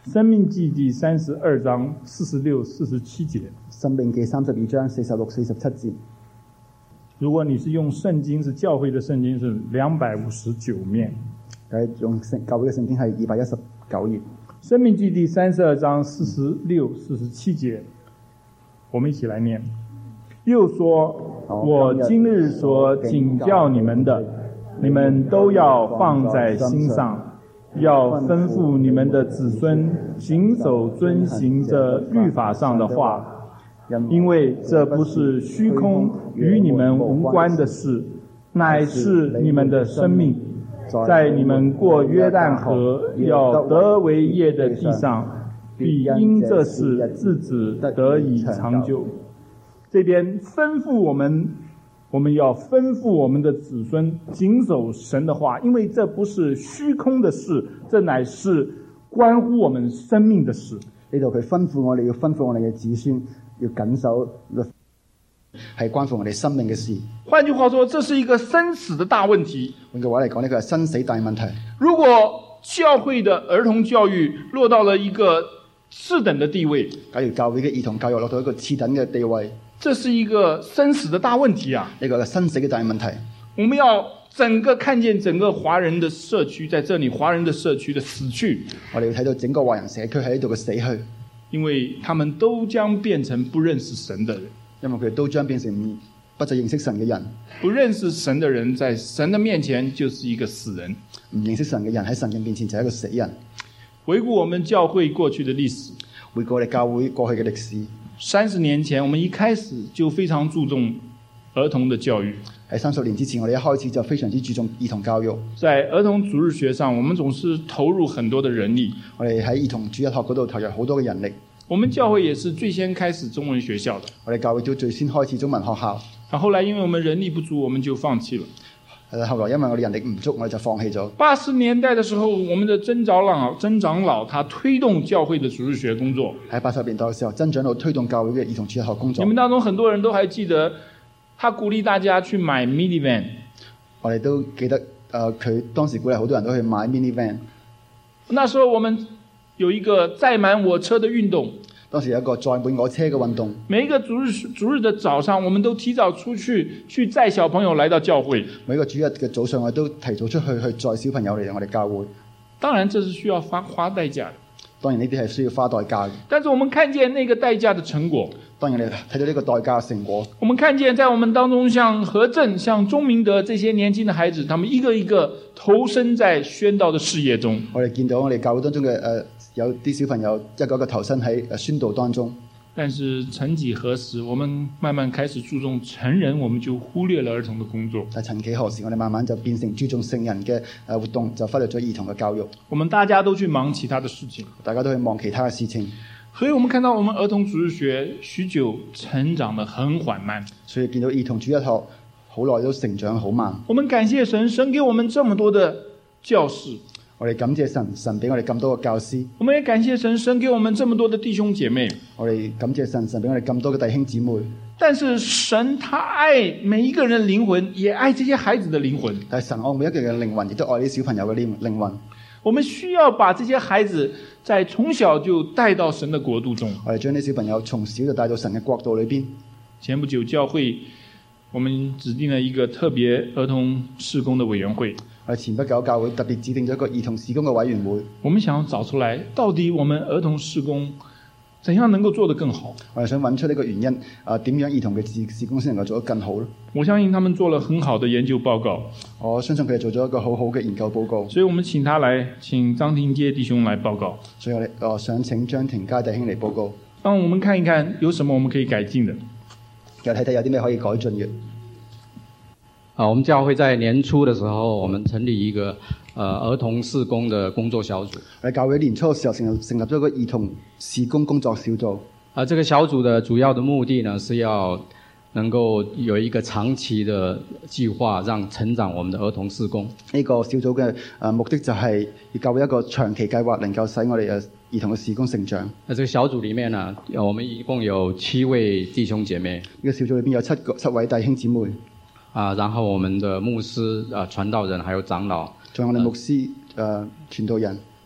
生命記第三十二章四十六、四十七節。 申命記三十二章四十六、四十七節。 如果你是用聖經，是教會的聖經，是兩百五十九面。 誒，用教會嘅聖經係二百一十九頁。 生命記第三十二章四十六、四十七節，我們一起來念。又說：我今日所警教你們的，你們都要放在心上，要吩咐你們的子孫謹守遵行這律法上的話，因為這不是虛空與你們無關的事，乃是你們的生命。在你們過約旦河要得為業的地上，必因這事日子得以長久。這邊吩咐我們，我們要吩咐我們的子孫謹守神的話，因為這不是虛空的事，這乃是關乎我們生命的事。 呢度佢吩咐我哋要吩咐我哋嘅子孫要謹守律法，係關乎我哋生命嘅事。 換句話說，這是一個生死的大問題。 換句話嚟講，呢個係生死大問題。 如果教會的兒童教育落到了一個次等的地位， 假如教會嘅兒童教育落到一個次等嘅地位， 這是一個生死的大問題啊！ 呢個係生死嘅大問題。 我們要整個看見整個華人的社區在這裡，華人的社區的死去。 我哋要睇到整個華人社區喺呢度嘅死去， 因為他們都將變成不認識神的人。 因為佢哋都將變成不再認識神嘅人。 不認識神的人在神的面前就是一個死人。 唔認識神嘅人喺神嘅面前就係一個死人。 回顧我們教會過去的歷史， 回顧我哋教會過去嘅歷史。 三十年前，我們一開始就非常注重兒童的教育。 喺三十年之前，我哋一開始就非常之注重兒童教育。 在兒童主日學上，我們總是投入很多的人力。 我哋喺兒童主日學嗰度投入好多嘅人力。 我們教會也是最先開始中文學校的。 我哋教會都最先開始中文學校。 啊，後來因為我們人力不足，我們就放棄了。 誒，後來因為我哋人力唔足，我哋就放棄咗。 八十年代的時候，我們的曾長老曾長老他推動教會的主日學工作。 喺八十年代嘅時候，曾長老推動教會嘅兒童主日學工作。 你們當中很多人都還記得，他鼓勵大家去買 minivan。 我哋都記得，誒、呃，佢當時鼓勵好多人都去買 minivan。 那時候我們有一個載滿我車的運動。 當時有一個載滿我車嘅運動。 每一個主日主日的早上，我們都提早出去去載小朋友來到教會。 每一個主日嘅早上，我都提早出去去載小朋友嚟我哋教會。 當然，這是需要花花代價的。 當然呢啲係需要花代價嘅。 但是我們看見那個代價的成果。 當然你睇到呢個代價嘅成果。 我們看見在我們當中，像何正、像鍾明德這些年輕的孩子，他們一個一個投身在宣道的事業中。 我哋見到我哋教會當中嘅誒。呃有啲小朋友一個一個投身喺宣道當中， 但是曾幾何時，我們慢慢開始注重成人，我們就忽略了兒童的工作。 但曾幾何時，我哋慢慢就變成注重成人嘅誒活動，就忽略咗兒童嘅教育。 我們大家都去忙其他的事情， 大家都去忙其他嘅事情， 所以我們看到我們兒童主日學許久成長得很緩慢。 所以見到兒童主日學好耐都成長好慢。 我們感謝神，神給我們這麼多的教士。 我哋感謝神，神俾我哋咁多嘅教師。 我們也感謝神，神給我們這麼多的弟兄姐妹。 我哋感謝神，神俾我哋咁多嘅弟兄姊妹。 但是神他愛每一個人的靈魂，也愛這些孩子的靈魂。 但係神愛每一個人嘅靈魂，亦都愛啲小朋友嘅靈靈魂。 我們需要把這些孩子在從小就帶到神的國度中。 我哋將啲小朋友從小就帶到神嘅國度裏邊。 前不久教會我們指定了一個特別兒童事工的委員會。 我哋前不久教會特別指定咗一個兒童事工嘅委員會。 我們想要找出來，到底我們兒童事工怎樣能夠做得更好？ 我哋想揾出呢個原因，啊，點樣兒童嘅事事工先能夠做得更好咧？ 我相信他們做了很好的研究報告。 我相信佢哋做咗一個好好嘅研究報告。 所以我們請他來，請張庭階弟兄來報告。 所以我哋我想請張庭階弟兄嚟報告。 幫我們看一看有什麼我們可以改進的。 又睇睇有啲咩可以改進嘅。 啊，我們教會在年初的時候，我們成立一個呃兒童事工的工作小組。 我哋教會年初嘅時候成立成立咗一個兒童事工工作小組。啊， 這個小組的主要的目的呢，是要能夠有一個長期的計劃，讓成長我們的兒童事工。呢個小組嘅誒目的就係要教會一個長期計劃，能夠使我哋誒兒童嘅事工成長。喺這個小組裡面呢，我們一共有七位弟兄姐妹。呢個小組裏邊有七個七位弟兄姊妹。啊，然後我們的牧師、啊傳道人，還有長老，仲有我哋牧師、誒傳道人，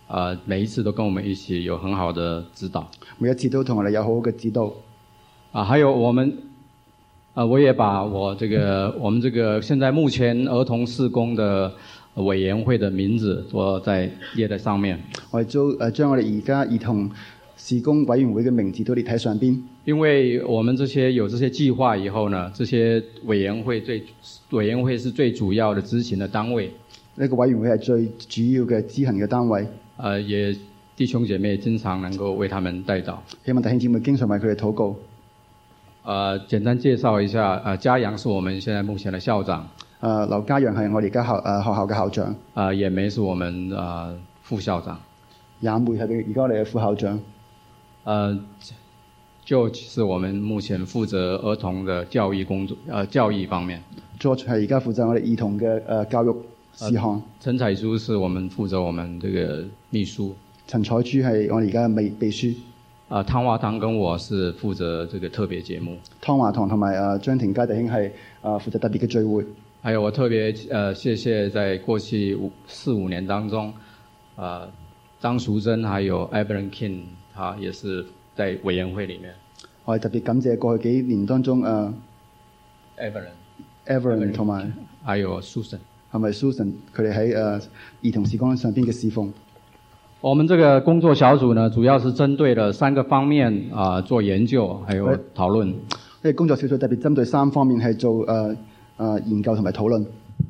呃，每一次都跟我们一起有很好的指导。 每一次都同我哋有好好嘅指導。 啊，还有我们，呃，我也把我这个我们这个现在目前儿童事工的委员会的名字我在列在上面。 我哋都誒將我哋而家兒童事工委員會嘅名字都列喺上邊。 因為我們這些有這些計劃以後呢，這些委員會最委員會是最主要的執行的單位。 呢個委員會係最主要嘅執行嘅單位。 呃，也弟兄姐妹經常能夠為他們代禱。 希望弟兄姐妹經常為佢哋禱告。 呃，簡單介紹一下，呃，嘉陽是我們現在目前的校長。 呃，劉嘉陽係我哋而家校誒學校嘅校長。 呃，也梅是我們呃副校長。也梅係而家我哋嘅副校長。 呃。George 是我們目前負責兒童的教育工作，呃，教育方面。 George 係而家負責我哋兒童嘅誒教育事項。 陳彩珠是我們負責我們這個秘書。 陳彩珠係我哋而家嘅秘秘書。 啊，湯華堂跟我是負責這個特別節目。 湯華堂同埋誒張庭佳弟兄係誒負責特別嘅聚會。 還有我特別誒、呃、謝謝在過去五四五年當中，啊、呃，張淑珍還有 Evelyn King， 他也是在委員會裡面。 我哋特別感謝過去幾年當中誒 Evelyn、Evelyn 同埋還有 Susan， 係咪 Susan 佢哋喺誒兒童事工上邊嘅侍奉。 我們這個工作小組呢，主要是針對了三個方面啊、呃、做研究，還有討論。呢個工作小組特別針對三方面係做誒誒、呃呃、研究同埋討論。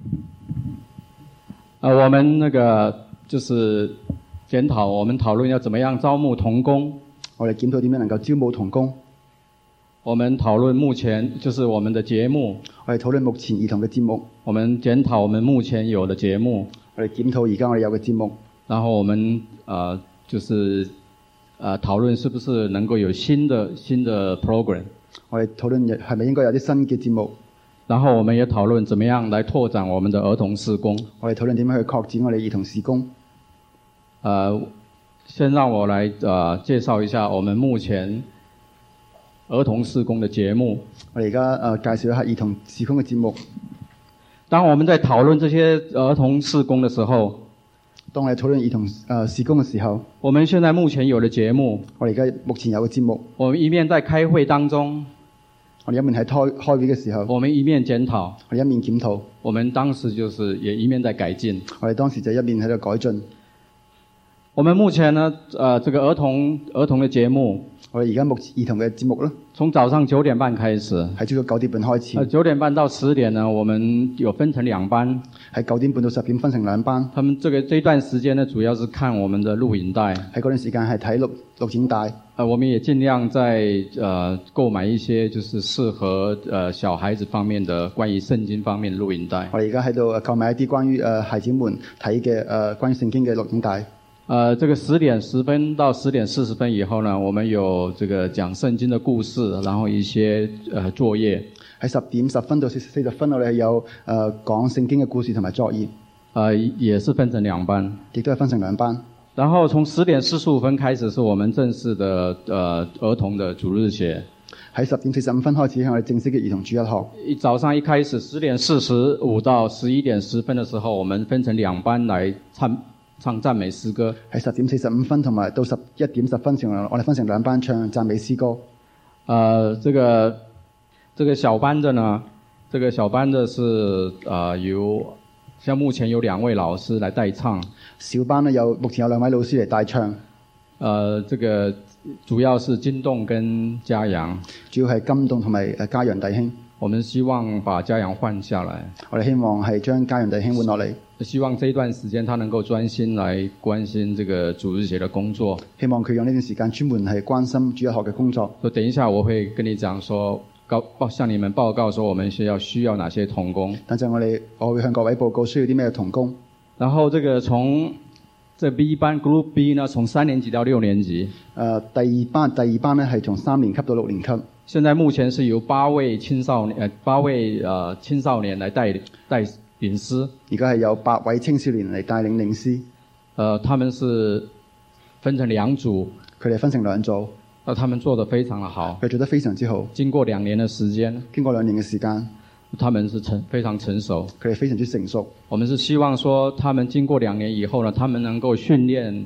呃，我們那個就是檢討，我們討論要怎麼樣招募同工。 我哋檢討點樣能夠招募同工。 我們討論目前就是我們的節目。 我哋討論目前兒童嘅節目。 我們檢討我們目前有的節目。 我哋檢討而家我哋有嘅節目。 然後我們呃就是呃討論是不是能夠有新的新的 program。 我哋討論係咪應該有啲新嘅節目。 然後我們也討論怎麼樣來拓展我們的兒童事工。 我哋討論點樣去擴展我哋兒童事工。 呃，先讓我來呃介紹一下我們目前兒童事工的節目。 我哋而家呃介紹一下兒童事工嘅節目。 當我們在討論這些兒童事工的時候， 當我哋討論兒童誒事工嘅時候， 我們現在目前有的節目， 我哋而家目前有嘅節目， 我們一面在開會當中， 我哋一面喺開開會嘅時候， 我們一面檢討， 我哋一面檢討， 我們當時就是也一面在改進， 我哋當時就一面喺度改進。 我們目前呢，呃，這個兒童兒童的節目， 我哋而家目前兒童嘅節目咧， 從早上九點半開始， 喺朝早九點半開始。 呃，九點半到十點呢，我們有分成兩班， 喺九點半到十點分成兩班。 他們這個這段時間呢，主要是看我們的錄影帶。 喺嗰段時間係睇錄錄影帶。 呃，我們也盡量在呃購買一些就是適合呃小孩子方面的關於聖經方面的錄影帶。 我哋而家喺度購買一啲關於誒孩子們睇嘅誒關於聖經嘅錄影帶。 呃，這個十點十分到十點四十分以後呢，我們有這個講聖經的故事，然後一些呃作業。喺十點十分到四四十分，我哋係有誒講聖經嘅故事同埋作業。 呃，也是分成兩班， 亦都係分成兩班。 然後從十點四十五分開始，是我們正式的呃兒童的主日學。 喺十點四十五分開始，係我哋正式嘅兒童主日學。 一早上一開始，十點四十五到十一點十分的時候，我們分成兩班來參。唱讚美詩歌， 喺十點四十五分同埋到十一點十分前，我哋分成兩班唱讚美詩歌。 呃，這個這個小班的呢，這個小班的是呃由，像目前有兩位老師來代唱。 小班呢有目前有兩位老師嚟代唱。 呃，這個主要是金棟跟嘉陽， 主要係金棟同埋誒嘉陽弟兄。 我們希望把嘉陽換下來。 我哋希望係將嘉陽弟兄換落嚟。 希望這一段時間他能夠專心來關心這個主日學的工作。 希望佢用呢段時間專門係關心主日學嘅工作。 所以等一下我會跟你講說，告向你們報告說我們需要需要哪些同工。 等陣我哋我會向各位報告需要啲咩同工。 然後這個從這 B 班 Group B 呢，從三年級到六年級。 呃，第二班第二班呢係從三年級到六年級。 現在目前是由八位青少年，呃八位呃青少年來帶帶領詩。 而家係有八位青少年嚟帶領領詩。 呃，他們是分成兩組， 佢哋分成兩組。 呃，他們做得非常的好。 佢做得非常之好。 經過兩年的時間， 經過兩年嘅時間， 他們是成非常成熟。 佢哋非常之成熟。 我們是希望說，他們經過兩年以後呢，他們能夠訓練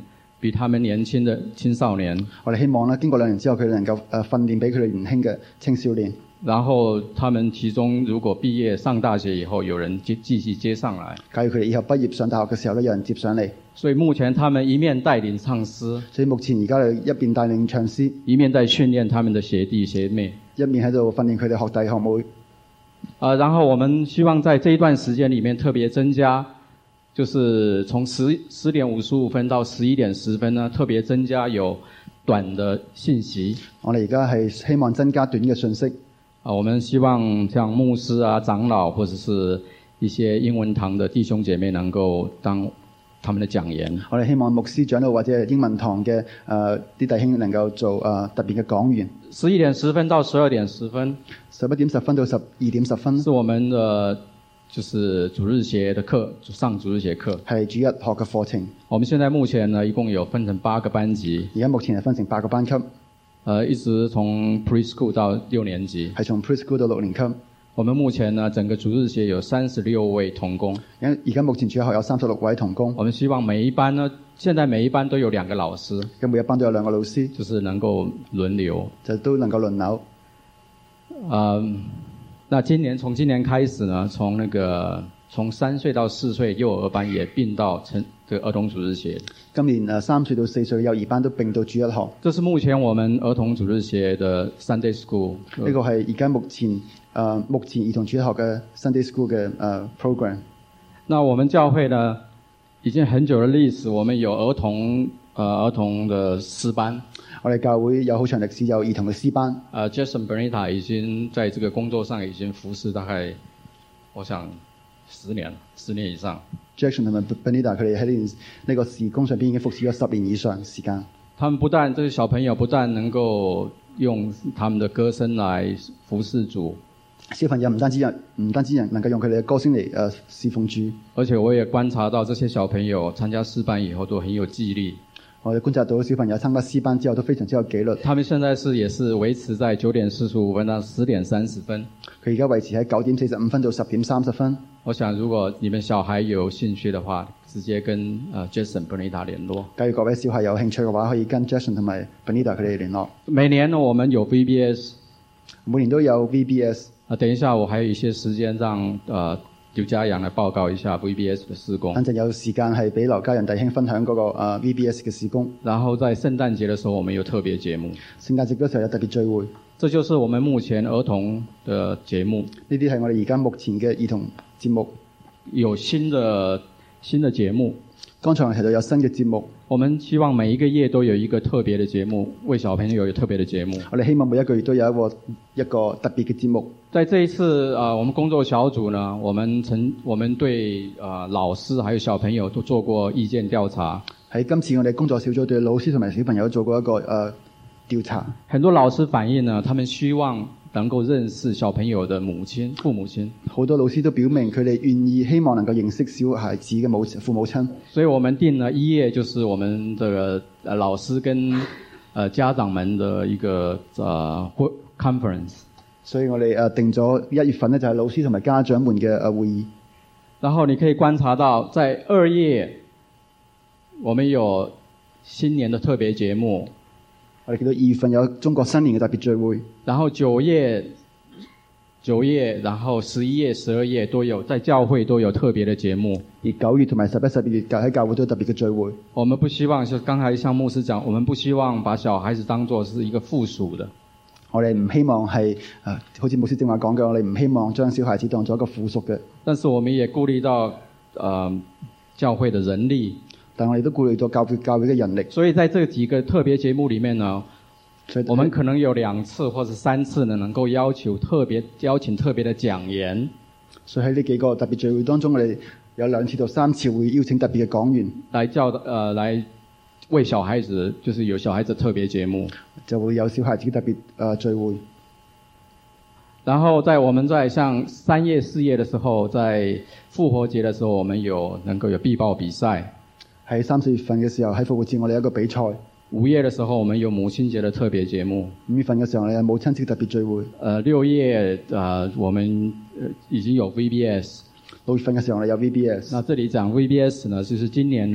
比他們年輕的青少年。 我哋希望咧，經過兩年之後，佢哋能夠誒訓練俾佢哋年輕嘅青少年。 然後他們其中如果畢業上大學以後，有人接繼續接上來。 假如佢哋以後畢業上大學嘅時候咧，有人接上嚟。 所以目前他們一面帶領唱詩， 所以目前而家係一邊帶領唱詩， 一面在訓練他們的學弟學妹， 一面喺度訓練佢哋學弟學妹。 啊，然後我們希望在這一段時間裡面特別增加，就是從十十點五十五分到十一點十分呢，特別增加有短的信息。 我哋而家係希望增加短嘅信息。 啊，我們希望像牧師啊、長老或者是一些英文堂的弟兄姐妹能夠當他們的講員。 我哋希望牧師長老或者英文堂嘅誒啲弟兄能夠做誒、呃、特別嘅講員。 十一點十分到十二點十分， 十一點十分到十二點十分， 是我們的就是主日學的課，上主日學課係主日學嘅課程。 我們現在目前呢，一共有分成八個班級。 而家目前係分成八個班級。 呃，一直從 preschool 到六年級， 係從 preschool 到六年級。 我們目前呢，整個主日學有三十六位同工。 而家目前主日學有三十六位同工。 我們希望每一班呢，現在每一班都有兩個老師。 咁每一班都有兩個老師， 就是能夠輪流， 就都能夠輪流。 呃，那今年從今年開始呢，從那個從三歲到四歲幼兒班也併到成這個兒童主日學。 今年誒三歲到四歲嘅幼兒班都併到主日學。 這是目前我們兒童主日學的 Sunday School。 呢個係而家目前誒、呃、目前兒童主日學嘅 Sunday School 嘅誒、呃、program。 那我們教會呢，已經很久的歷史，我們有兒童誒、呃、兒童的詩班。 我哋教會有好長歷史，有兒童嘅詩班。 誒、呃、Jason Bernita 已經在這個工作上已經服侍大概，我想十年，十年以上。 Jackson 同埋 Benita 佢哋喺呢呢個事工上邊已經服侍咗十年以上時間。 他們不但，這些小朋友不但能夠用他們的歌聲來服侍主， 小朋友唔單止人唔單止人能夠用佢哋嘅歌聲嚟誒侍奉主， 而且我也觀察到這些小朋友參加詩班以後都很有紀律。 我哋觀察到小朋友參加詩班之後都非常之有紀律。 他們現在是也是維持在九點四十五分到十點三十分。 佢而家維持喺九點四十五分到十點三十分。 我想如果你們小孩有興趣的話，直接跟呃 Jason Benita 聯絡。 假如各位小孩有興趣嘅話，可以跟 Jason 同埋 Benita 佢哋聯絡。 每年呢，我們有 V B S， 每年都有 V B S。 啊，等一下我還有一些時間讓呃劉家陽來報告一下 V B S 的事工。 等陣有時間係俾劉家陽弟兄分享嗰個呃 V B S 嘅事工。 然後在聖誕節的時候，我們有特別節目。 聖誕節嗰時候有特別聚會。 這就是我們目前兒童的節目。 呢啲係我哋而家目前嘅兒童節目。 有新的新的節目。 剛才我提到有新嘅節目。 我們希望每一個月都有一個特別的節目，為小朋友有特別的節目。 我哋希望每一個月都有一個一個特別嘅節目。 在這一次啊、呃，我們工作小組呢，我們曾我們對啊、呃、老師還有小朋友都做過意見調查。 喺今次我哋工作小組對老師同埋小朋友做過一個誒、呃、調查。 很多老師反映呢，他們希望能夠認識小朋友的母親、父母親。 好多老師都表明佢哋願意希望能夠認識小孩子嘅母父母親。 所以我們定了一頁，就是我們這個呃老師跟呃家長們的一個呃 conference。 所以我哋誒定咗一月份呢，就係老師同埋家長們嘅誒會議。 然後你可以觀察到，在二頁我們有新年的特別節目。 我哋見到二月份有中國新年嘅特別聚會。 然後九頁、九頁，然後十一頁、十二頁都有，在教會都有特別的節目。 而九月同埋十一、十二月喺教會都有特別嘅聚會。 我們不希望，就剛才像牧師講，我們不希望把小孩子當作是一個附屬的。 我哋唔希望係誒、呃，好似牧師正話講嘅，我哋唔希望將小孩子當作一個附屬嘅。但是我們也顧慮到誒、呃、教會的人力，但我哋都顧慮到教會教會嘅人力。所以在這幾個特別節目裡面呢，我們可能有兩次或者三次呢，能夠要求特別邀請特別的講員。所以喺呢幾個特別聚會當中，我哋有兩次到三次會邀請特別嘅講員來教誒、呃、來。為小孩子，就是有小孩子特別節目，就會有小孩子特別誒、呃、聚會。然後在我們在像三頁四頁的時候，在復活節的時候，我們有能夠有必報比賽。喺三四月份嘅時候，喺復活節我哋有一個比賽。五月的時候，我們有母親節的特別節目。五月份嘅時候，我哋有母親節特別聚會。呃，六月呃，我們已經有 V B S。六月份嘅時候，我哋有 V B S。那這裡講 V B S 呢，就是今年呢。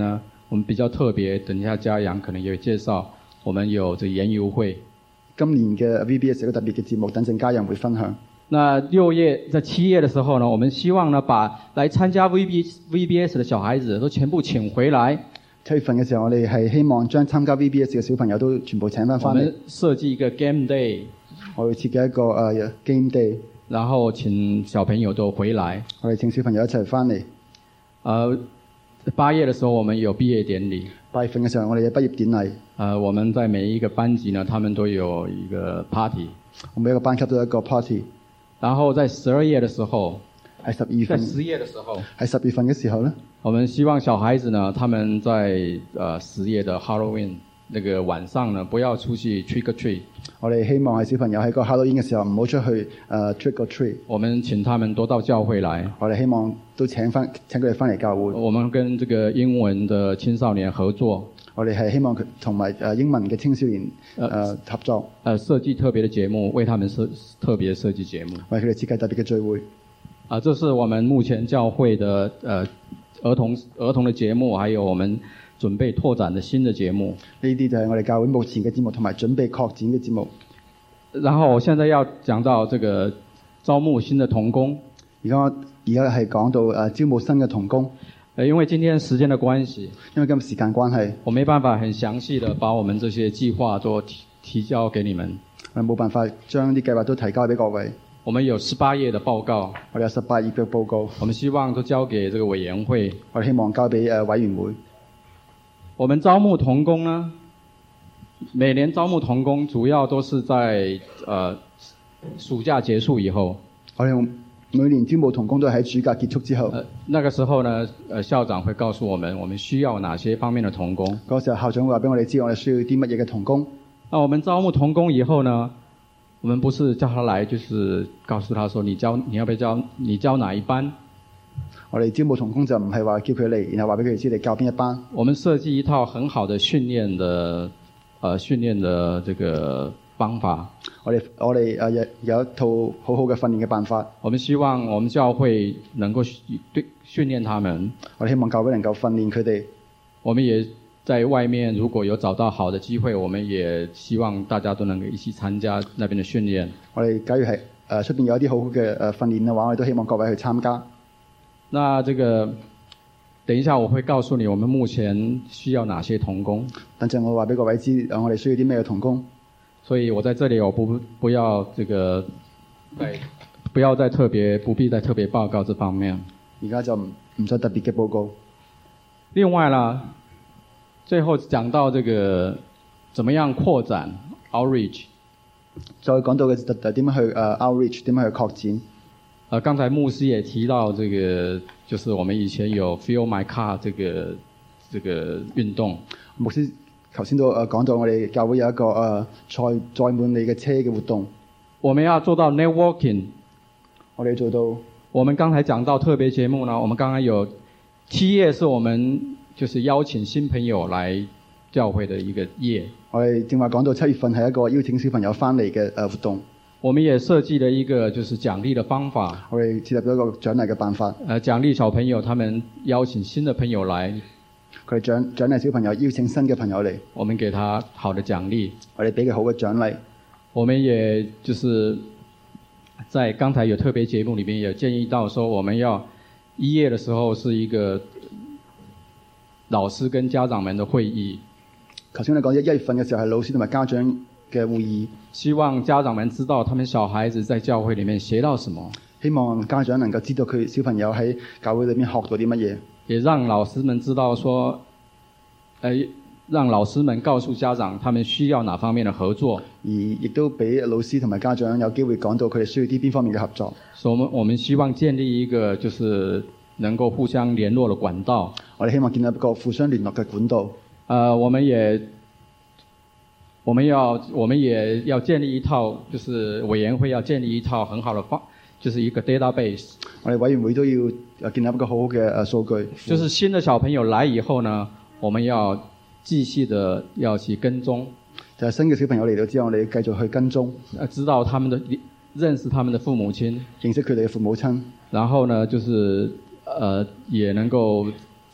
我們比較特別，等一下嘉陽可能也會介紹，我們有這研遊會。 今年嘅 V B S 有個特別嘅節目，等陣嘉陽會分享。 那六月在七月的時候呢，我們希望呢，把來參加 V B V B S 的小孩子都全部請回來。 七月份嘅時候，我哋係希望將參加 V B S 嘅小朋友都全部請翻翻嚟。 我們設計一個 game day， 我會設計一個誒、uh, game day， 然後請小朋友都回來。 我哋請小朋友一齊翻嚟。 呃，八月的時候我們有畢業典禮。 八月份嘅時候，我哋嘅畢業典禮。 呃，我們在每一個班級呢，他們都有一個 party。 我每一個班級都有一個 party。 然後在十二月的時候， 喺十二月份， 在十月的時候， 喺十月份嘅時候呢， 我們希望小孩子呢，他們在呃十月的 Halloween 那個晚上呢，不要出去 trick or treat。 我哋希望係小朋友喺個 Halloween 嘅時候唔好出去誒 trick or treat。 我們請他們多到教會來。 我哋希望都請翻請佢哋翻嚟教會。 我們跟這個英文的青少年合作。 我哋係希望佢同埋誒英文嘅青少年誒、呃、合作。誒設計特別嘅節目，為他們設特別設計節目， 為佢哋設計特別嘅聚會。 啊，這是我們目前教會的誒、呃、兒童兒童的節目，還有我們準備拓展的新的節目。 呢啲就係我哋教會目前嘅節目，同埋準備擴展嘅節目。 然後我現在要講到這個招募新的同工。 而家而家係講到誒、呃、招募新嘅同工。 因為今天時間的關係， 因為今日時間關係， 我沒辦法很詳細的把我們這些計劃都提提交給你們。 我冇辦法將啲計劃都提交俾各位。 我們有十八頁的報告， 我哋有十八頁嘅報告。 我們希望都交給這個委員會。 我哋希望交俾誒委員會。 我們招募同工呢，每年招募同工主要都是在呃暑假結束以後。 我哋用每年招募同工都係喺暑假結束之後。 呃，那個時候呢，呃，校長會告訴我們，我們需要哪些方面的同工。 嗰個時候校長會話俾我哋知，我哋需要啲乜嘢嘅同工。 那我們招募同工以後呢，我們不是叫他來，就是告訴他說，你教你要不要教你教哪一班？ 我哋招募同工就唔係話叫佢嚟，然後話俾佢哋知你教邊一班。 我們設計一套很好的訓練的，呃，訓練的這個方法。 我哋我哋誒有有一套好好嘅訓練嘅辦法。 我們希望我們教會能夠對訓練他們。 我哋希望教會能夠訓練佢哋。 我們也在外面如果有找到好的機會，我們也希望大家都能夠一起參加那邊的訓練。 我哋假如係誒出邊有一啲好好嘅誒訓練嘅話，我哋都希望各位去參加。 那這個，等一下我會告訴你，我們目前需要哪些同工。 等陣我話俾各位知，誒我哋需要啲咩嘅同工。 所以我在這裡我不不要這個，對，不要再特別不必再特別報告這方面。 而家就唔唔再特別嘅報告。 另外啦，最後講到這個，怎麼樣擴展 outreach。 再講到嘅就係點樣去誒 outreach，點樣去擴展。 呃，剛才牧師也提到這個，就是我們以前有 Fill My Car 這個這個運動。 牧師頭先都誒講到，我哋教會有一個誒載載滿你嘅車嘅活動。 我們要做到 networking。 我哋做到。 我們剛才講到特別節目呢，我們剛剛有七月是我們就是邀請新朋友來教會的一個月。 我哋正話講到七月份係一個邀請小朋友翻嚟嘅誒活動。我們也設計了一個就是獎勵的方法。 我哋設立咗一個獎勵嘅辦法。 呃，獎勵小朋友，他們邀請新的朋友來。 佢獎獎勵小朋友，邀請新嘅朋友嚟。 我們給他好的獎勵。 我哋俾佢好嘅獎勵。 我們也就是在剛才有特別節目裏面有建議到說，我們要一月的時候是一個老師跟家長們的會議。 頭先你講一一月份嘅時候係老師同埋家長嘅會議， 希望家長們知道他們小孩子在教會裏面學到什麼。 希望家長能夠知道佢小朋友喺教會裏面學到啲乜嘢。 也讓老師們知道說，呃，讓老師們告訴家長他們需要哪方面的合作。 而亦都俾老師同埋家長有機會講到佢哋需要啲邊方面嘅合作。 所以我們我們希望建立一個就是能夠互相聯絡的管道。 我哋希望建立一個互相聯絡嘅管道。 呃，我們也。我們要，我們也要建立一套，就是委員會要建立一套很好的方，就是一個 database。我哋委員會都要建立一個好好嘅誒數據。就是新的小朋友來以後呢，我們要繼續的要去跟蹤。就係新嘅小朋友嚟到之後，我哋繼續去跟蹤，知道他們的認識他們的父母親，認識佢哋嘅父母親。然後呢，就是呃也能夠。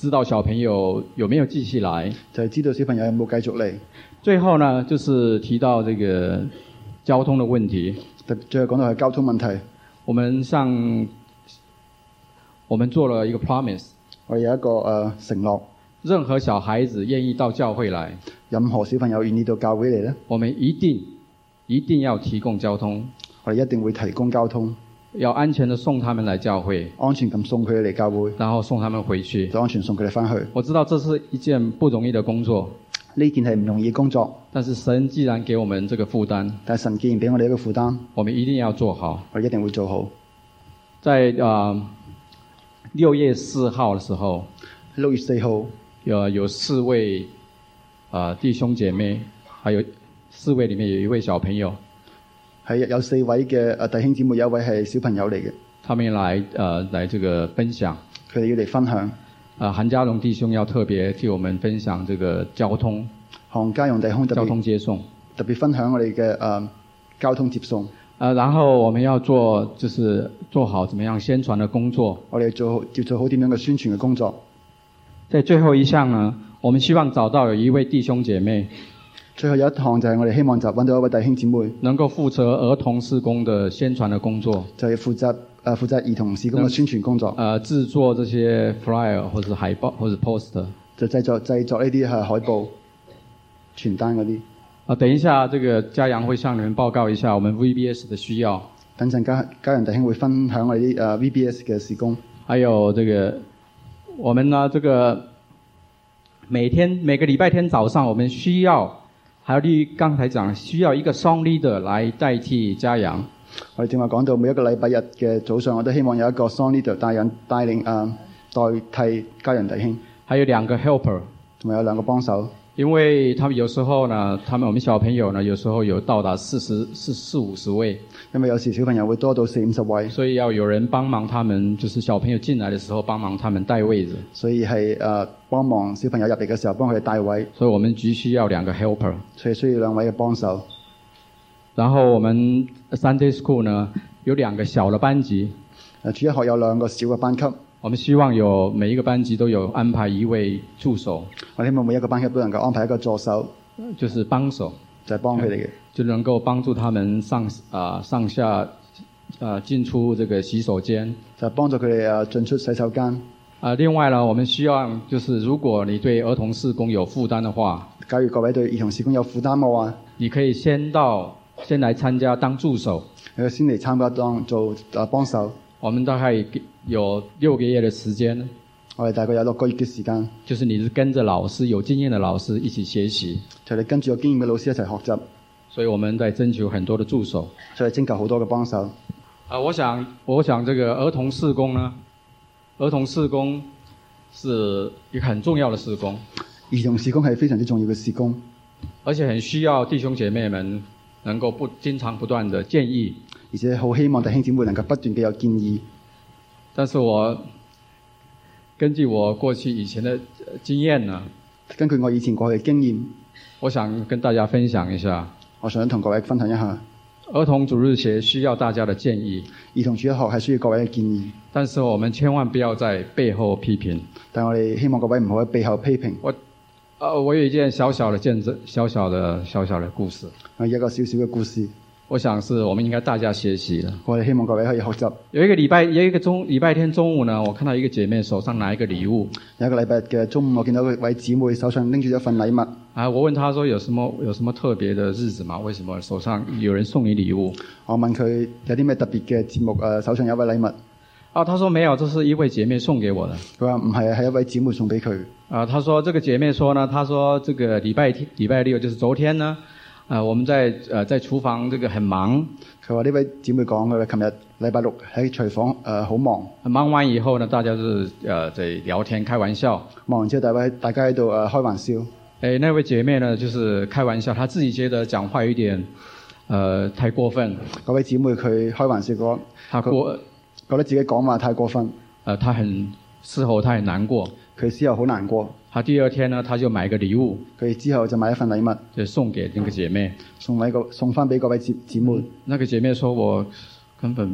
知道小朋友有沒有繼續來， 就係知道小朋友有冇繼續嚟。 最後呢，就是提到這個交通的問題。 最後講到係交通問題， 我們向我們做了一個 promise， 我有一個誒、呃、承諾， 任何小孩子願意到教會來， 任何小朋友願意到教會嚟咧， 我們一定一定要提供交通， 我哋一定會提供交通， 要安全地送他們來教會， 安全咁送佢哋嚟教會， 然後送他們回去， 就安全送佢哋翻去。 我知道這是一件不容易的工作， 呢件係唔容易工作， 但是神既然給我們這個負擔， 但係神既然俾我哋一個負擔， 我們一定要做好， 我哋一定會做好。 在啊六月四號的時候， 六月四號有有四位啊、呃、弟兄姐妹，還有四位裡面有一位小朋友， 係有四位嘅誒弟兄姊妹，有一位係小朋友嚟嘅， 他們來呃來這個分享， 佢哋要嚟分享。 啊，韓家榮弟兄要特別替我們分享這個交通， 韓家榮弟兄特別交通接送， 特別分享我哋嘅誒交通接送。 啊，然後我們要做就是做好怎麼樣宣傳的工作， 我哋做好要做好點樣嘅宣傳嘅工作。 在最後一項呢，我們希望找到有一位弟兄姐妹， 最後有一項就係我哋希望就揾到一位弟兄姊妹， 能夠負責兒童事工的宣傳的工作， 就係負責誒、呃、負責兒童事工嘅宣傳工作。 呃，製作這些 flyer 或者海報或者 poster， 就製作製作呢啲係海報、傳單嗰啲。 啊，等一下，這個嘉陽會向你們報告一下我們 V B S 的需要。 等陣嘉嘉陽弟兄會分享我哋啲誒 V B S 嘅事工。 還有這個，我們呢，這個每天每個禮拜天早上，我們需要，還有例如剛才講，需要一個 song leader 來代替嘉陽。 我哋正話講到每一個禮拜日嘅早上，我都希望有一個 song leader 帶引帶領誒、呃、代替嘉陽弟兄。 還有兩個 helper， 同埋有兩個幫手。 因為他們有時候呢，他們我們小朋友呢，有時候有到達四十四四五十位， 因為有時小朋友會多到四五十位， 所以要有人幫忙他們，就是小朋友進來的時候幫忙他們帶位置， 所以係誒幫忙小朋友入嚟嘅時候幫佢哋帶位， 所以我們急需要兩個 helper， 所以需要兩位嘅幫手。 然後我們 Sunday School 呢有兩個小的班級， 誒主日學有兩個小嘅班級。 我們希望有每一個班級都有安排一位助手， 我希望每一個班級都能夠安排一個助手， 就是幫手， 就係幫佢哋嘅， 就能夠幫助他們上啊、呃、上下啊、呃、進出這個洗手間， 就係幫助佢哋啊進出洗手間。啊、 呃，另外呢，我們希望就是如果你對兒童事工有負擔的話， 假如各位對兒童事工有負擔嘅話， 你可以先到先來參加當助手， 你可以先嚟參加當做啊幫手。 我們大概有六個月的時間， 我哋大概有六個月嘅時間， 就是你是跟着老師有經驗的老師一起學習， 就係你跟住有經驗嘅老師一齊學習， 所以我們在徵求很多的助手， 所以徵求好多嘅幫手。 啊、呃，我想我想這個兒童事工呢，兒童事工是一個很重要的事工， 兒童事工係非常之重要嘅事工， 而且很需要弟兄姐妹們能夠不經常不斷的建議， 而且好希望弟兄姊妹能夠不斷嘅有建議。 但是我根據我過去以前的經驗呢， 根據我以前過去嘅經驗， 我想跟大家分享一下。 我想同各位分享一下， 兒童主日學需要大家的建議， 兒童主日學係需要各位嘅建議。 但是我們千萬不要在背後批評。 但我哋希望各位唔好喺背後批評。 我，呃，我有一件小小的見證，小小的小小的故事。 啊，一個小小嘅故事。 我想是我們應該大家學習的。 我哋希望各位可以學習。 有一個禮拜，有一個中禮拜天中午呢，我看到一個姐妹手上拿一個禮物。 有一個禮拜嘅中午，我見到一位姊妹手上拎住一份禮物。 啊，我問她說有什麼有什麼特別的日子嗎？為什麼手上有人送你禮物？ 我問佢有啲咩特別嘅節目？誒，手上有一位禮物。 啊，她說沒有，這是一位姐妹送給我的。 佢話唔係，係一位姊妹送俾佢。 啊，她說這個姐妹說呢，她說這個禮拜天禮拜六就是昨天呢。啊、呃，我們在呃在廚房這個很忙。 佢話呢位姊妹講，佢話琴日禮拜六喺廚房誒好忙。 忙完以後呢，大家就是呃在聊天開玩笑。 忙完之後，大家大家喺度誒開玩笑。誒， 那位姐妹呢，就是開玩笑，她自己覺得講話有點呃太過分。 嗰位姊妹佢開玩笑講， 她過覺得自己講話太過分。 呃，她很事後她很難過。 佢之後好難過。 他第二天呢，他就買個禮物。 佢之後就買一份禮物， 就送給那個姐妹， 送俾個送翻俾嗰位姊姊妹。 那個姐妹說：我根本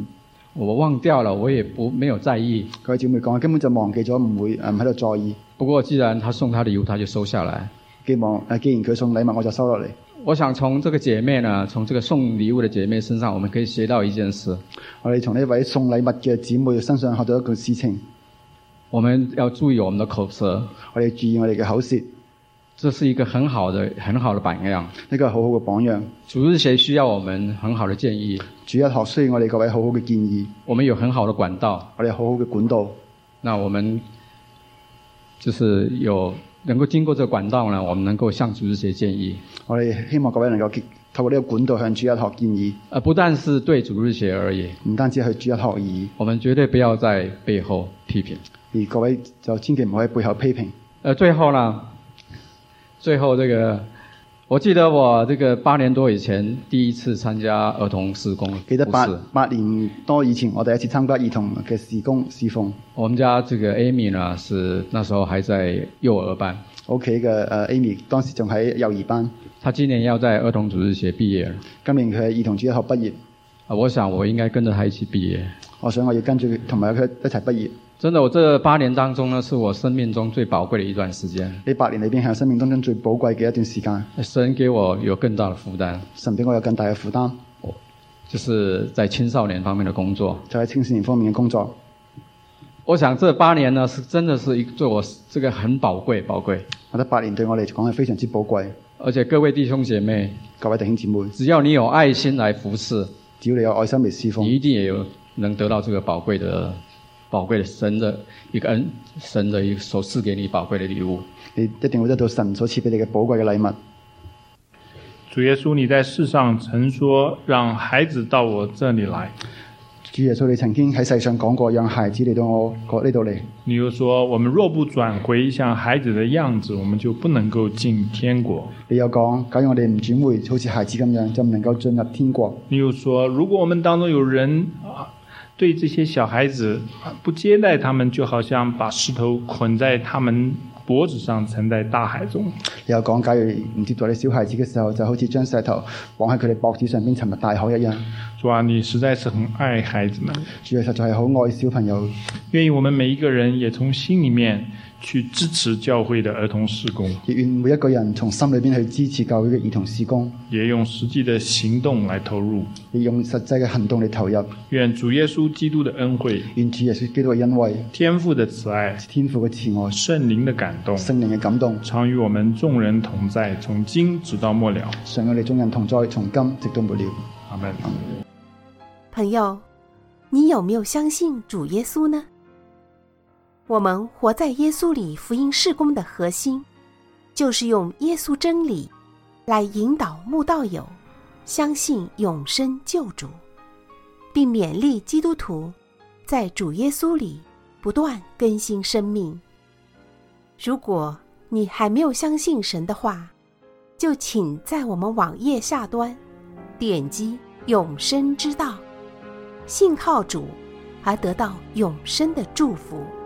我忘掉了，我也不沒有在意。 各位姊妹講，根本就忘記咗，唔會誒唔喺度在意。 不過既然他送他的禮物，他就收下來。 既望誒，既然佢送禮物，我就收落嚟。 我想從這個姐妹呢，從這個送禮物的姐妹身上，我們可以學到一件事。 我哋從呢位送禮物嘅姊妹身上學到一個事情。 我們要注意我們的口舌。 我哋注意我哋嘅口舌。 這是一個很好的、很好的榜樣。 呢個係好好嘅榜樣。 主日學需要我們很好的建議。 主日學需要我哋各位好好嘅建議。 我們有很好的管道。 我哋有好好嘅管道。 那我們就是有能夠經過這個管道呢，我們能夠向主日學建議。 我哋希望各位能夠透過呢個管道向主日學建議。 呃，不但是對主日學而已， 唔單止係主日學而已。 我們絕對不要在背後批評。 而各位就千祈唔好喺背後批評。 呃，最後呢？最後這個，我記得我這個八年多以前第一次參加兒童事工， 記得八八年多以前我第一次參加兒童嘅事工侍奉。 我們家這個 Amy 呢，是那時候還在幼兒班。 屋企嘅誒 Amy 當時仲喺幼兒班。 她今年要在兒童主日學畢業。 今年佢喺兒童主日學畢業。 啊，我想我應該跟着她一起畢業。 我想我要跟住佢同埋佢一齊畢業。 真的，我這八年當中呢，是我生命中最寶貴的一段時間。 呢八年裏邊係我生命當中最寶貴嘅一段時間。 神給我有更大的負擔。 神俾我有更大嘅負擔。 就是在青少年方面的工作。 就喺青少年方面嘅工作。 我想這八年呢，是真的是一對我這個很寶貴，寶貴。 我覺得八年對我嚟講係非常之寶貴。 而且各位弟兄姐妹， 各位弟兄姊妹， 只要你有愛心來服侍， 只要你有愛心嚟侍奉， 你一定也有能得到這個寶貴的。寶貴的神的一個恩，神的一個所賜給你寶貴的禮物， 你一定會得到神所賜俾你嘅寶貴嘅禮物。 主耶穌，你在世上曾說，讓孩子到我這裏來。 主耶穌，你曾經喺世上講過，讓孩子嚟到我呢度嚟。 你又說，我們若不轉回像孩子的樣子，我們就不能夠進天國。 你又講，假如我哋唔轉回好似孩子咁樣，就唔能夠進入天國。 你又說，如果我們當中有人啊，對這些小孩子不接待他們，就好像把石頭捆在他們脖子上，沉在大海中。 你又講，假如唔接待你小孩子嘅時候，就好似將石頭綁喺佢哋脖子上邊，沉入大海一樣。 主啊，你實在是很愛孩子們。 主啊，實在係好愛小朋友。 願意我們每一個人也從心裏面去支持教會的兒童事工， 亦願每一個人從心裏邊去支持教會嘅兒童事工， 也用實際的行動來投入， 亦用實際嘅行動嚟投入。 願主耶穌基督的恩惠， 願主耶穌基督嘅恩惠， 天父的慈愛， 天父嘅慈愛， 聖靈的感動， 聖靈嘅感動， 常與我們眾人同在，從今直到末了。 常與我哋眾人同在，從今直到末了。 阿們。 朋友，你有沒有相信主耶穌呢？我們活在耶穌裡福音事工的核心，就是用耶穌真理來引導慕道友相信永生救主，並勉勵基督徒在主耶穌裡不斷更新生命。如果你還沒有相信神的話，就請在我們網頁下端點擊永生之道，信靠主而得到永生的祝福。